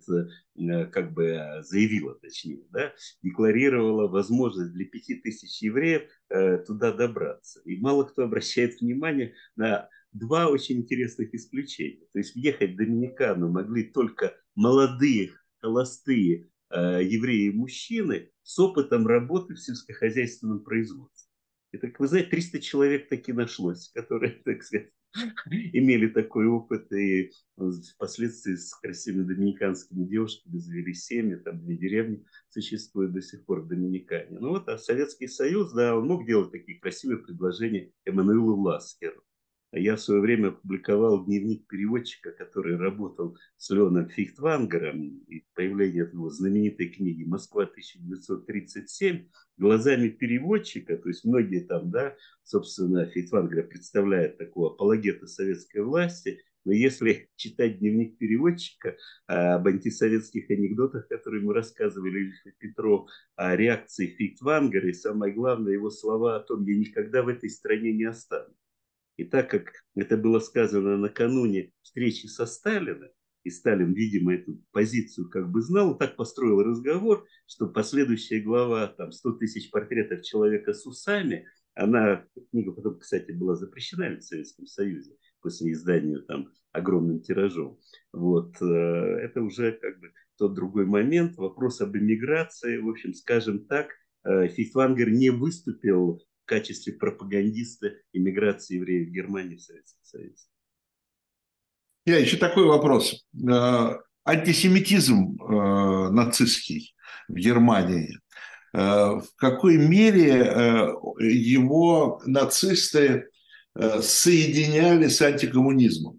как бы заявила, точнее, да, декларировала возможность для 5000 евреев туда добраться. И мало кто обращает внимание на два очень интересных исключения. То есть въехать в Доминикану могли только молодые, холостые евреи и мужчины с опытом работы в сельскохозяйственном производстве. И, так вы знаете, 300 человек таки нашлось, которые, так сказать, имели такой опыт и впоследствии с красивыми доминиканскими девушками завели семьи, там 2 деревни существуют до сих пор в Доминикане. Ну вот, а Советский Союз, да, он мог делать такие красивые предложения Эммануилу Ласкеру. Я в свое время опубликовал дневник переводчика, который работал с Леоном Фихтвангером, и появление его знаменитой книги «Москва-1937» глазами переводчика, то есть многие там, да, собственно, Фихтвангера представляют такого апологета советской власти, но если читать дневник переводчика об антисоветских анекдотах, которые мы рассказывали Ильфа Петров, о реакции Фихтвангера и, самое главное, его слова о том, я никогда в этой стране не останусь. И так как это было сказано накануне встречи со Сталиным, и Сталин, видимо, эту позицию как бы знал, он так построил разговор, что последующая глава, там, 100 000 портретов человека с усами, книга потом, кстати, была запрещена в Советском Союзе после издания там огромным тиражом. Вот, это уже как бы тот другой момент. Вопрос об эмиграции, в общем, скажем так, Фейхтвангер не выступил в качестве пропагандиста эмиграции евреев в Германии в Советский Союз. Я еще такой вопрос. Антисемитизм нацистский в Германии. В какой мере его нацисты соединяли с антикоммунизмом?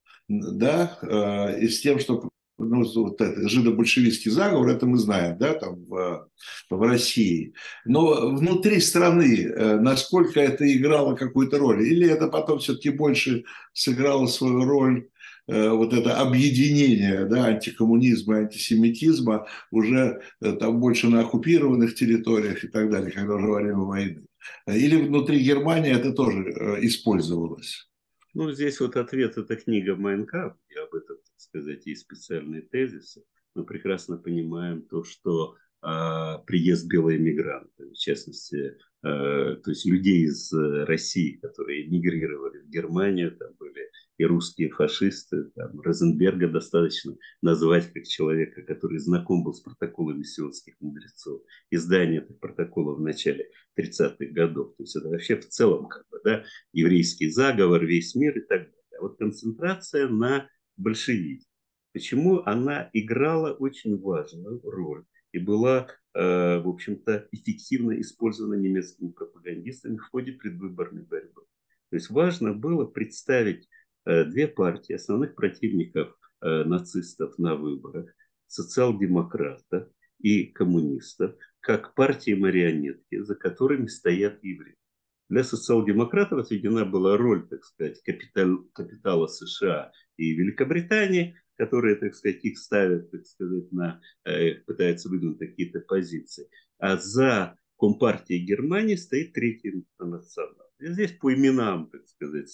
Да, и с тем, что вот это, жидо-большевистский заговор, это мы знаем, да, там в России. Но внутри страны насколько это играло какую-то роль? Или это потом все-таки больше сыграло свою роль, вот это объединение, да, антикоммунизма и антисемитизма уже там больше на оккупированных территориях и так далее, когда уже во время войны? Или внутри Германии это тоже использовалось? Ну, здесь вот ответ – это книга «Майн кампф», и об этом, так сказать, есть специальные тезисы. Мы прекрасно понимаем то, что приезд белых мигрантов, в частности, то есть людей из России, которые эмигрировали в Германию, там были и русские фашисты, там, Розенберга достаточно назвать как человека, который знаком был с протоколами сионских мудрецов, издание этих протоколов в начале 30-х годов. То есть это вообще в целом как бы, да, еврейский заговор, весь мир и так далее. А вот концентрация на большевизме. Почему она играла очень важную роль и была, в общем-то, эффективно использована немецкими пропагандистами в ходе предвыборной борьбы. То есть важно было представить две партии, основных противников нацистов на выборах, социал-демократа и коммунистов, как партии-марионетки, за которыми стоят евреи. Для социал-демократов отведена была роль, так сказать, капитала США и Великобритании, которые, так сказать, их ставят, так сказать, пытаются выдвинуть какие-то позиции. А за Компартией Германии стоит Третий интернационал. И здесь по именам, так сказать,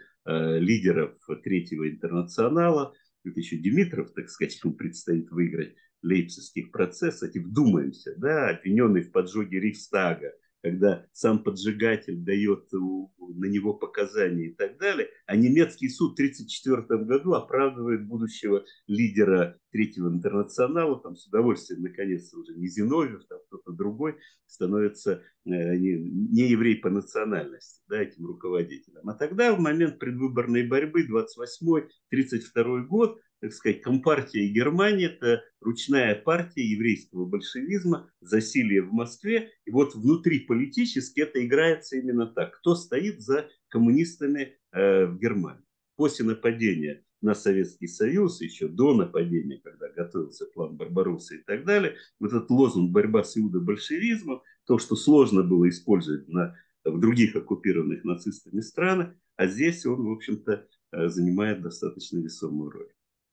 лидеров Третьего интернационала, это еще Димитров, так сказать, ему предстоит выиграть Лейпцигских процесс, кстати, вдумаемся, да, обвиненный в поджоге Рейхстага, когда сам поджигатель дает на него показания и так далее, а немецкий суд в 1934 году оправдывает будущего лидера Третьего интернационала, там с удовольствием, наконец-то, уже не Зиновьев, там кто-то другой становится не еврей по национальности, да, этим руководителем. А тогда, в момент предвыборной борьбы, 28-32 год, так сказать, Компартия Германии – это ручная партия еврейского большевизма, засилье в Москве. И вот внутри политически это играется именно так. Кто стоит за коммунистами в Германии? После нападения на Советский Союз, еще до нападения, когда готовился план Барбаросса и так далее, вот этот лозунг «борьба с иудо-большевизмом», то, что сложно было использовать в других оккупированных нацистами странах, а здесь он, в общем-то, занимает достаточно весомую роль.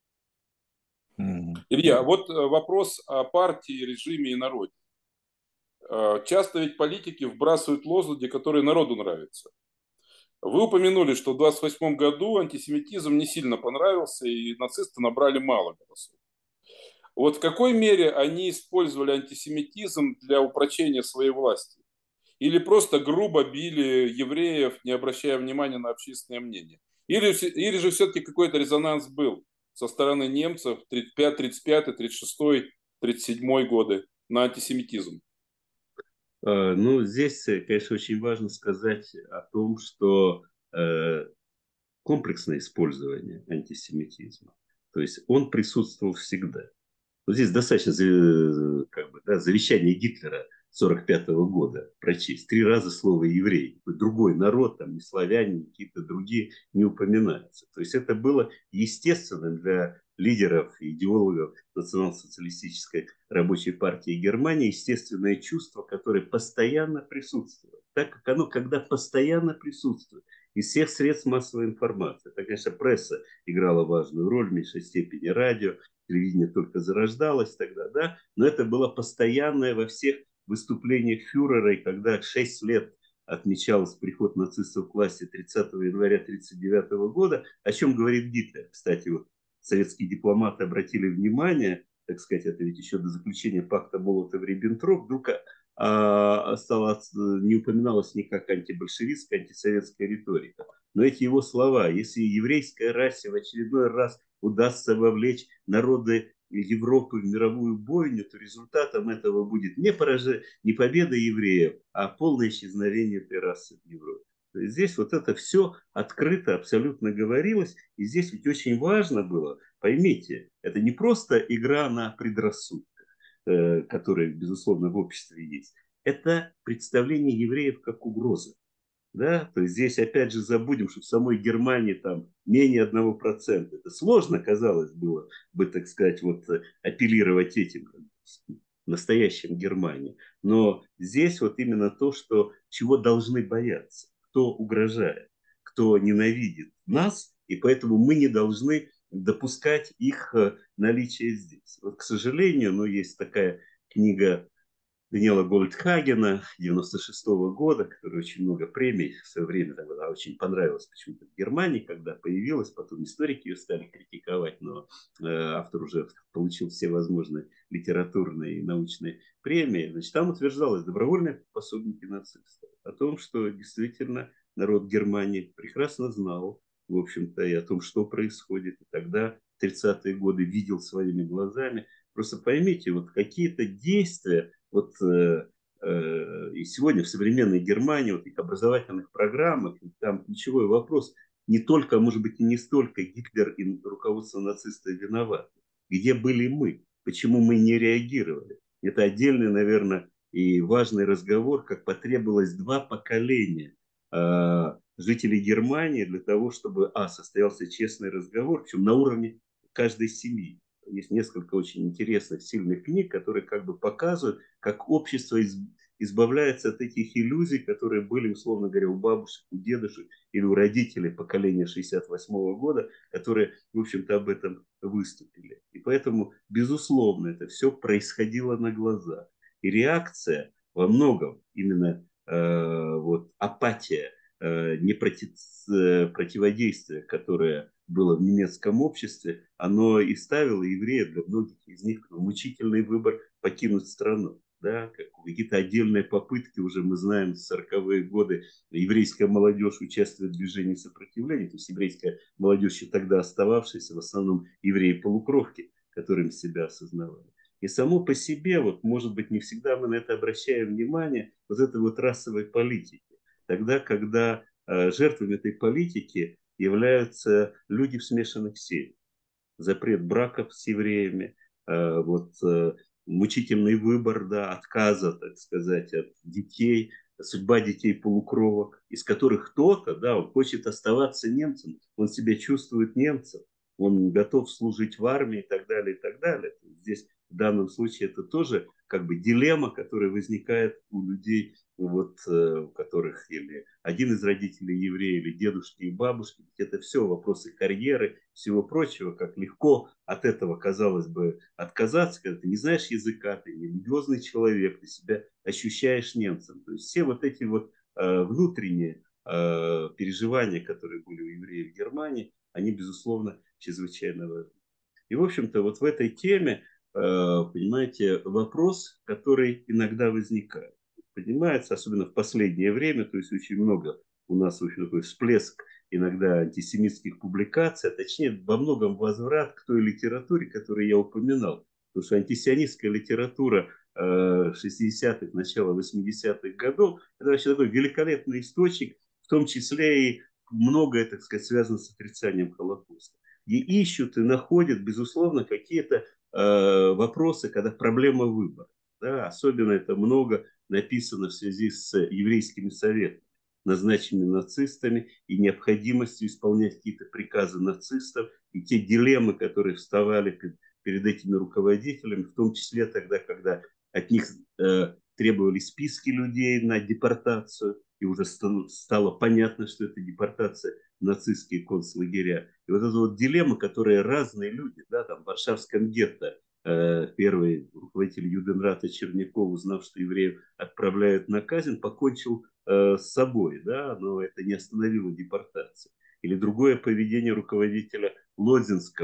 Илья, вот вопрос о партии, режиме и народе. Часто ведь политики вбрасывают лозунги, которые народу нравятся. Вы упомянули, что в 1928 году антисемитизм не сильно понравился, и нацисты набрали мало голосов. Вот в какой мере они использовали антисемитизм для упрочения своей власти? Или просто грубо били евреев, не обращая внимания на общественное мнение? Или же все-таки какой-то резонанс был со стороны немцев 35, 35, 36, 37 годы на антисемитизм? Ну, здесь, конечно, очень важно сказать о том, что комплексное использование антисемитизма, то есть он присутствовал всегда. Вот здесь достаточно как бы, да, завещание Гитлера 1945 года прочесть. 3 раза слово «еврей». Другой народ, там, не славяне, какие-то другие не упоминаются. То есть это было естественным для лидеров и идеологов национал-социалистической рабочей партии Германии, естественное чувство, которое постоянно присутствует. Так как оно, когда постоянно присутствует из всех средств массовой информации. Это, конечно, пресса играла важную роль, в меньшей степени радио, телевидение только зарождалось тогда, да, но это было постоянное во всех выступлениях фюрера, и когда 6 лет отмечался приход нацистов к власти 30 января 1939 года, о чем говорит Гитлер. Кстати, вот советские дипломаты обратили внимание, так сказать, это ведь еще до заключения пакта Молотов-Риббентроп, вдруг не упоминалась никак антибольшевистская, антисоветская риторика. Но эти его слова: если еврейской расе в очередной раз удастся вовлечь народы Европы в мировую бойню, то результатом этого будет не победа евреев, а полное исчезновение этой расы в Европе. То есть здесь вот это все открыто абсолютно говорилось. И здесь ведь очень важно было, поймите, это не просто игра на предрассудках, которые, безусловно, в обществе есть. Это представление евреев как угрозы. Да? То есть здесь опять же забудем, что в самой Германии там менее 1%. Это сложно, казалось, было бы, так сказать, вот апеллировать этим настоящим Германии. Но здесь вот именно то, что чего должны бояться, кто угрожает, кто ненавидит нас, и поэтому мы не должны допускать их наличие здесь. Вот, к сожалению, но есть такая книга Даниэла Гольдхагена 96 года, который очень много премий в свое время, она очень понравилась почему-то в Германии, когда появилась, потом историки ее стали критиковать, но автор уже получил все возможные литературные и научные премии. Значит, там утверждалось: добровольные пособники нацистов, о том, что действительно народ Германии прекрасно знал, в общем-то, и о том, что происходит, и тогда, в 30-е годы, видел своими глазами. Просто поймите, вот какие-то действия, вот и сегодня в современной Германии, вот их образовательных программах, там ключевой вопрос не только, а может быть и не столько Гитлер и руководство нацистов виноваты. Где были мы? Почему мы не реагировали? Это отдельный, наверное, и важный разговор, как потребовалось 2 поколения жителей Германии для того, чтобы состоялся честный разговор, причем на уровне каждой семьи. Есть несколько очень интересных, сильных книг, которые как бы показывают, как общество избавляется от этих иллюзий, которые были, условно говоря, у бабушек, у дедушек или у родителей поколения 68 года, которые, в общем-то, об этом выступили. И поэтому, безусловно, это все происходило на глазах. И реакция во многом, именно вот апатия, противодействие, которое было в немецком обществе, оно и ставило евреев, для многих из них, в мучительный выбор покинуть страну. Да, какие-то отдельные попытки, уже мы знаем, в 40-е годы еврейская молодежь участвует в движении сопротивления, то есть еврейская молодежь, еще тогда остававшаяся, в основном евреи-полукровки, которым себя осознавали. И само по себе, вот, может быть, не всегда мы на это обращаем внимание, вот этой вот расовой политики. Тогда, когда жертвами этой политики являются люди в смешанных семьях. Запрет браков с евреями, мучительный выбор, да, отказа, так сказать, от детей, судьба детей полукровок, из которых кто-то, да, он хочет оставаться немцем, он себя чувствует немцем, он готов служить в армии и так далее, и так далее. Здесь в данном случае это тоже как бы дилемма, которая возникает у людей, вот, у которых или один из родителей еврей, или дедушки и бабушки. Это все вопросы карьеры, всего прочего, как легко от этого, казалось бы, отказаться, когда ты не знаешь языка, ты не религиозный человек, ты себя ощущаешь немцем. То есть все вот эти вот внутренние переживания, которые были у евреев в Германии, они, безусловно, чрезвычайно важны. И, в общем-то, вот в этой теме, понимаете, вопрос, который иногда возникает. Поднимается, особенно в последнее время, то есть очень много у нас очень такой всплеск иногда антисемитских публикаций, а точнее во многом возврат к той литературе, которую я упоминал. Потому что антисионистская литература 60-х, начала 80-х годов, это вообще такой великолепный источник, в том числе и многое, так сказать, связано с отрицанием Холокоста. И ищут и находят, безусловно, какие-то вопросы, когда проблема выбора. Да, особенно это много написано в связи с еврейскими советами, назначенными нацистами, и необходимостью исполнять какие-то приказы нацистов, и те дилеммы, которые вставали перед этими руководителями, в том числе тогда, когда от них требовали списки людей на депортацию, и уже стало понятно, что это депортация в нацистские концлагеря. И вот эта вот дилемма, которая разные люди, да, там в Варшавском гетто, первый руководитель Юденрата Черняков, узнав, что евреев отправляют на казнь, покончил с собой, да, но это не остановило депортацию. Или другое поведение руководителя Лодзинского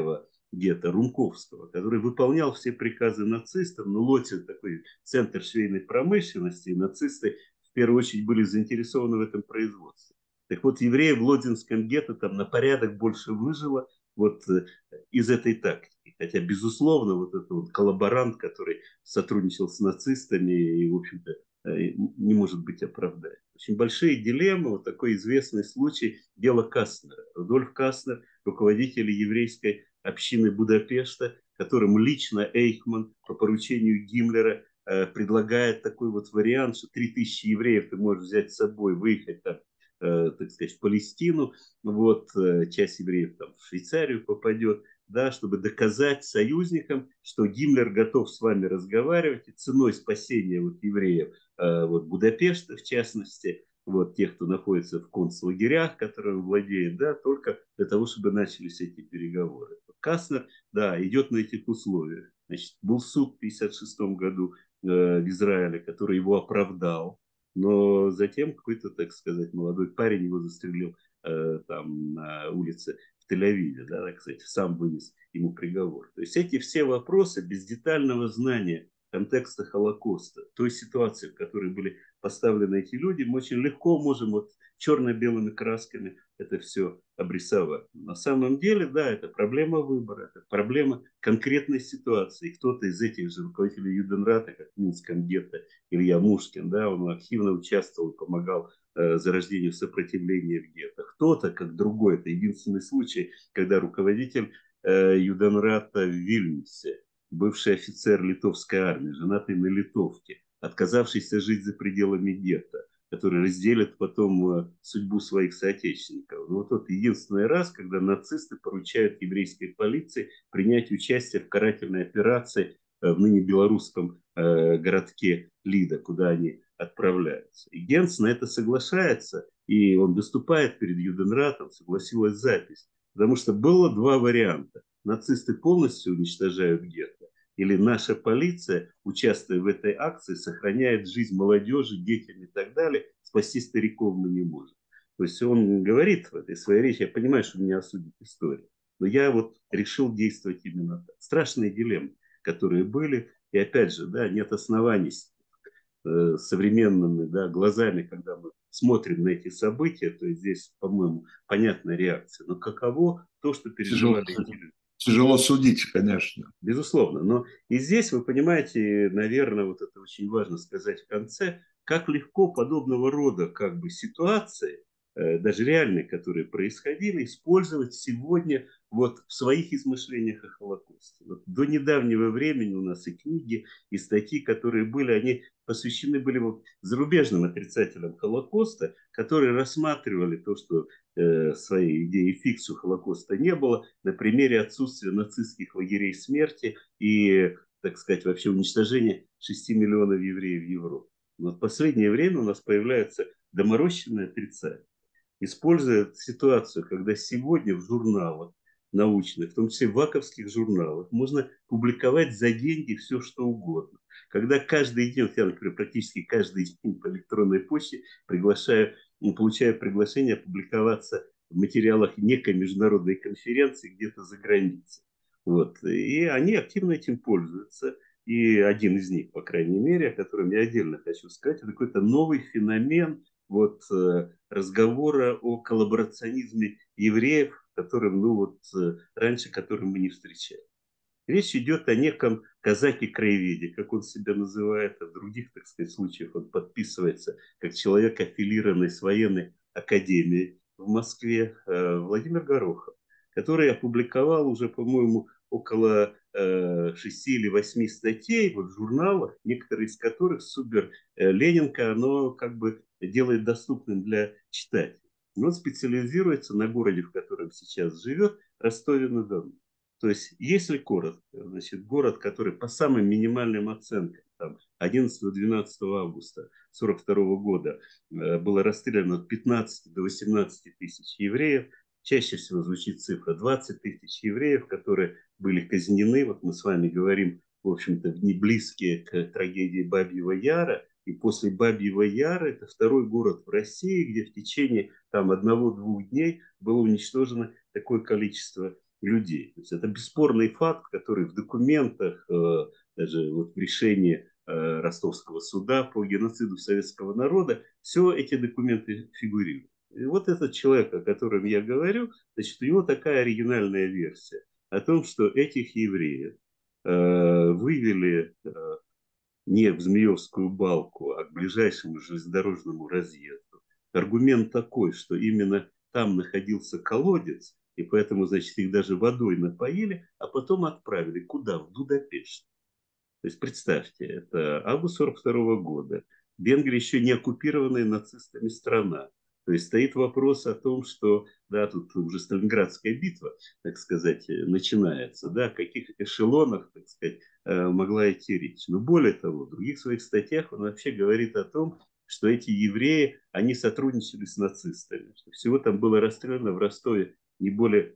гетто Румковского, который выполнял все приказы нацистов, но Лодзь такой центр швейной промышленности, и нацисты в первую очередь были заинтересованы в этом производстве. Так вот, евреев в Лодзинском гетто там на порядок больше выжило вот из этой тактики. Хотя, безусловно, вот этот вот коллаборант, который сотрудничал с нацистами и, в общем-то, не может быть оправдаем. Очень большие дилеммы. Вот такой известный случай – дело Кастнера. Рудольф Кастнер, руководитель еврейской общины Будапешта, которому лично Эйхман по поручению Гиммлера предлагает такой вот вариант, что 3000 евреев ты можешь взять с собой, выехать там, так сказать, в Палестину, вот, часть евреев там в Швейцарию попадет, да, чтобы доказать союзникам, что Гиммлер готов с вами разговаривать, и ценой спасения вот евреев, вот Будапешта в частности, вот тех, кто находится в концлагерях, которым владеет, да, только для того, чтобы начались эти переговоры. Кастнер, да, идет на этих условиях. Значит, был суд в 1956 году в Израиле, который его оправдал, но затем какой-то, так сказать, молодой парень его застрелил там на улице в Тель-Авиве, да, так сказать, сам вынес ему приговор. То есть эти все вопросы без детального знания контекста Холокоста, той ситуации, в которой были поставлены эти люди, мы очень легко можем вот черно-белыми красками это все обрисовать. На самом деле, да, это проблема выбора, это проблема конкретной ситуации. Кто-то из этих же руководителей Юденрата, как в Минском гетто Илья Мушкин, да, он активно участвовал, помогал зарождению сопротивления в гетто. Кто-то, как другой, это единственный случай, когда руководитель Юденрата в Вильнюсе, бывший офицер литовской армии, женатый на литовке, отказавшийся жить за пределами гетто, который разделит потом судьбу своих соотечественников. Но вот тот единственный раз, когда нацисты поручают еврейской полиции принять участие в карательной операции в ныне белорусском городке Лида, куда они отправляются. И Генц на это соглашается, и он выступает перед Юденратом, согласилась запись. Потому что было два варианта. Нацисты полностью уничтожают гетто, или наша полиция, участвуя в этой акции, сохраняет жизнь молодежи, детям и так далее. Спасти стариков мы не можем. То есть он говорит в этой своей речи, я понимаю, что меня осудит история, но я вот решил действовать именно так. Страшные дилеммы, которые были. И опять же, да, нет оснований современными, да, глазами, когда мы смотрим на эти события, то есть здесь, по-моему, понятная реакция. Но каково то, что Тяжело, переживали эти люди? тяжело судить, конечно. Безусловно. Но и здесь, вы понимаете, наверное, вот это очень важно сказать в конце, как легко подобного рода как бы ситуации, даже реальные, которые происходили, использовать сегодня вот в своих измышлениях о Холокосте. Вот до недавнего времени у нас и книги, и статьи, которые были, они посвящены были вот зарубежным отрицателям Холокоста, которые рассматривали то, что своей идеи фиксу Холокоста не было, на примере отсутствия нацистских лагерей смерти и, так сказать, вообще уничтожения 6 миллионов евреев в Европе. Но в последнее время у нас появляется доморощенное отрицание. Используя ситуацию, когда сегодня в журналах научных, в том числе в ваковских журналах, можно публиковать за деньги все, что угодно. Когда каждый день, я, например, практически каждый день по электронной почте получаю приглашение опубликоваться в материалах некой международной конференции где-то за границей. Вот. И они активно этим пользуются. И один из них, по крайней мере, о котором я отдельно хочу сказать, это какой-то новый феномен вот, разговора о коллаборационизме евреев, которым, ну вот, раньше которым мы не встречали. Речь идет о неком казаке-краеведе, как он себя называет, а в других, так сказать, случаях он подписывается как человек, аффилированный с военной академией в Москве, Владимир Горохов, который опубликовал уже, по-моему, около 6 или 8 статей вот, в журналах, некоторые из которых супер Ленинка, оно как бы делает доступным для читателей. Он специализируется на городе, в котором сейчас живет, Ростове-на-Дону. То есть, если коротко, значит, город, который по самым минимальным оценкам, там, 11-12 августа 1942 года было расстреляно от 15 до 18 тысяч евреев, чаще всего звучит цифра 20 тысяч евреев, которые были казнены, вот мы с вами говорим, в общем-то, в дни близкие к трагедии Бабьего Яра, и после Бабьего Яра это второй город в России, где в течение там 1-2 дней было уничтожено такое количество людей. То есть это бесспорный факт, который в документах, даже вот в решении Ростовского суда по геноциду советского народа, все эти документы фигурируют. И вот этот человек, о котором я говорю, значит, у него такая оригинальная версия о том, что этих евреев вывели не в Змеевскую балку, а к ближайшему железнодорожному разъезду. Аргумент такой, что именно там находился колодец, и поэтому, значит, их даже водой напоили, а потом отправили куда? В Будапешт. То есть представьте, это август 1942 года. Венгрия еще не оккупированная нацистами страна. То есть стоит вопрос о том, что, да, тут уже Сталинградская битва, так сказать, начинается, да, о каких эшелонах, так сказать, могла идти речь. Но более того, в других своих статьях он вообще говорит о том, что эти евреи, они сотрудничали с нацистами. Что всего там было расстреляно в Ростове не более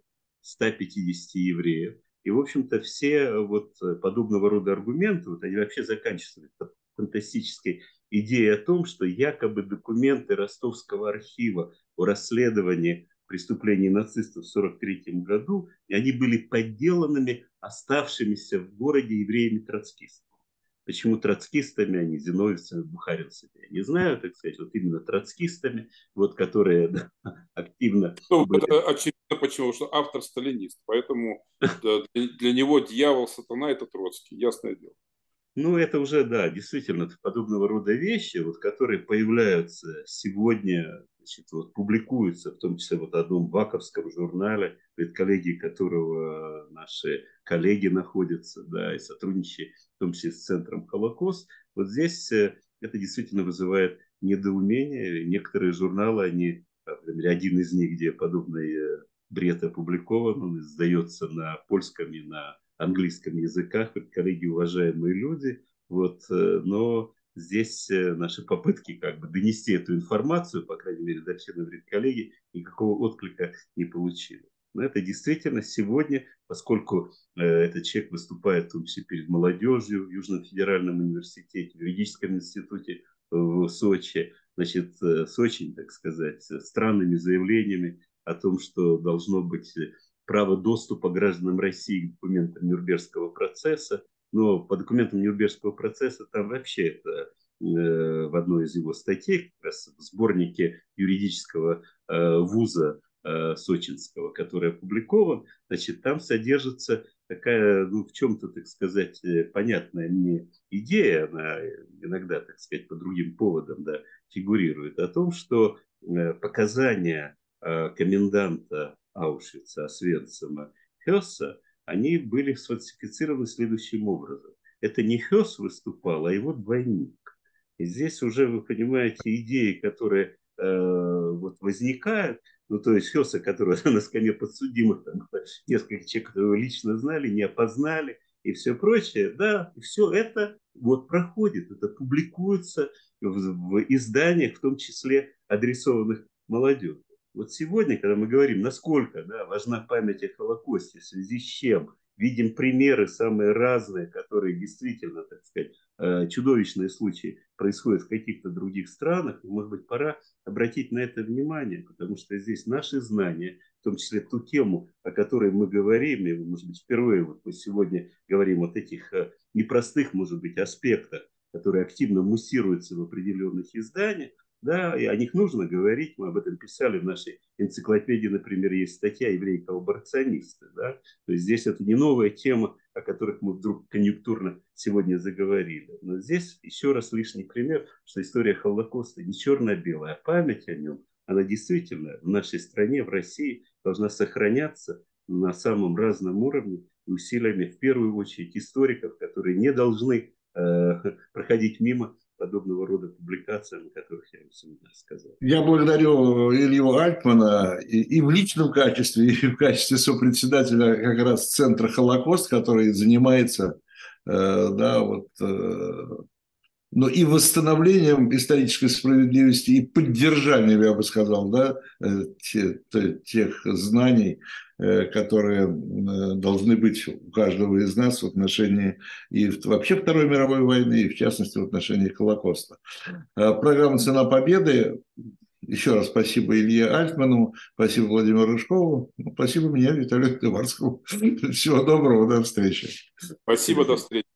150 евреев. И, в общем-то, все вот подобного рода аргументы, вот они вообще заканчиваются фантастической идеей о том, что якобы документы Ростовского архива о расследовании преступлений нацистов в 1943 году, и они были подделанными оставшимися в городе евреями-троцкистами. Почему троцкистами, а не зиновьевцами, бухаринцами? Я не знаю, так сказать, вот именно троцкистами, вот, которые да, активно Ну, были... это очевидно почему, что автор сталинист, поэтому для него дьявол, сатана – это Троцкий, ясное дело. Ну, это уже, да, действительно подобного рода вещи, вот, которые появляются сегодня, значит, вот, публикуются, в том числе вот в одном ваковском журнале, в редколлегии которого наши коллеги находятся, да, и сотрудничают, в том числе с Центром Холокост. Вот здесь это действительно вызывает недоумение. Некоторые журналы, они, например, один из них, где подобный бред опубликован, он издается на польском и на английском языках, коллеги, уважаемые люди, вот, но здесь наши попытки как бы донести эту информацию, по крайней мере, до членов редколлегии, никакого отклика не получили. Но это действительно сегодня, поскольку этот человек выступает в том числе перед молодежью в Южном федеральном университете, в юридическом институте в Сочи, значит, с очень, так сказать, странными заявлениями о том, что должно быть право доступа гражданам России к документам Нюрнбергского процесса. Но по документам Нюрнбергского процесса там вообще это в одной из его статей, как раз в сборнике юридического вуза сочинского, который опубликован, значит, там содержится такая, ну, в чем-то, так сказать, понятная мне идея, она иногда, так сказать, по другим поводам, да, фигурирует, о том, что показания коменданта Аушвица, Освенцима, Хесса, они были сфальсифицированы следующим образом. Это не Хесс выступал, а его двойник. И здесь уже, вы понимаете, идеи, которые вот возникают, ну, то есть Хесса, который на скамье подсудимых, там, несколько человек, которые его лично знали, не опознали и все прочее, да, и все это вот проходит, это публикуется в изданиях, в том числе адресованных молодежи. Вот сегодня, когда мы говорим, насколько, да, важна память о Холокосте, в связи с чем, видим примеры самые разные, которые действительно, так сказать, чудовищные случаи происходят в каких-то других странах, и, может быть, пора обратить на это внимание, потому что здесь наши знания, в том числе ту тему, о которой мы говорим, и, может быть, впервые вот мы сегодня говорим о этих непростых, может быть, аспектах, которые активно муссируются в определенных изданиях, да, и о них нужно говорить. Мы об этом писали в нашей энциклопедии, например, есть статья «Евреи-коллаборационисты». Да? То есть здесь это не новая тема, о которых мы вдруг конъюнктурно сегодня заговорили. Но здесь еще раз лишний пример, что история Холокоста не черно-белая, а память о нем, она действительно в нашей стране, в России, должна сохраняться на самом разном уровне и усилиями, в первую очередь, историков, которые не должны проходить мимо подобного рода публикациям, о которых я вам сегодня рассказал. Я благодарю Илью Альтмана и в личном качестве, и в качестве сопредседателя как раз Центра Холокост, который занимается да, вот, но и восстановлением исторической справедливости, и поддержанием, я бы сказал, да, тех знаний, которые должны быть у каждого из нас в отношении и вообще Второй мировой войны, и в частности в отношении Холокоста. Программа «Цена победы». Еще раз спасибо Илье Альтману, спасибо Владимиру Рыжкову, спасибо мне, Виталию Дымарскому. Всего доброго, до встречи. Спасибо, до встречи.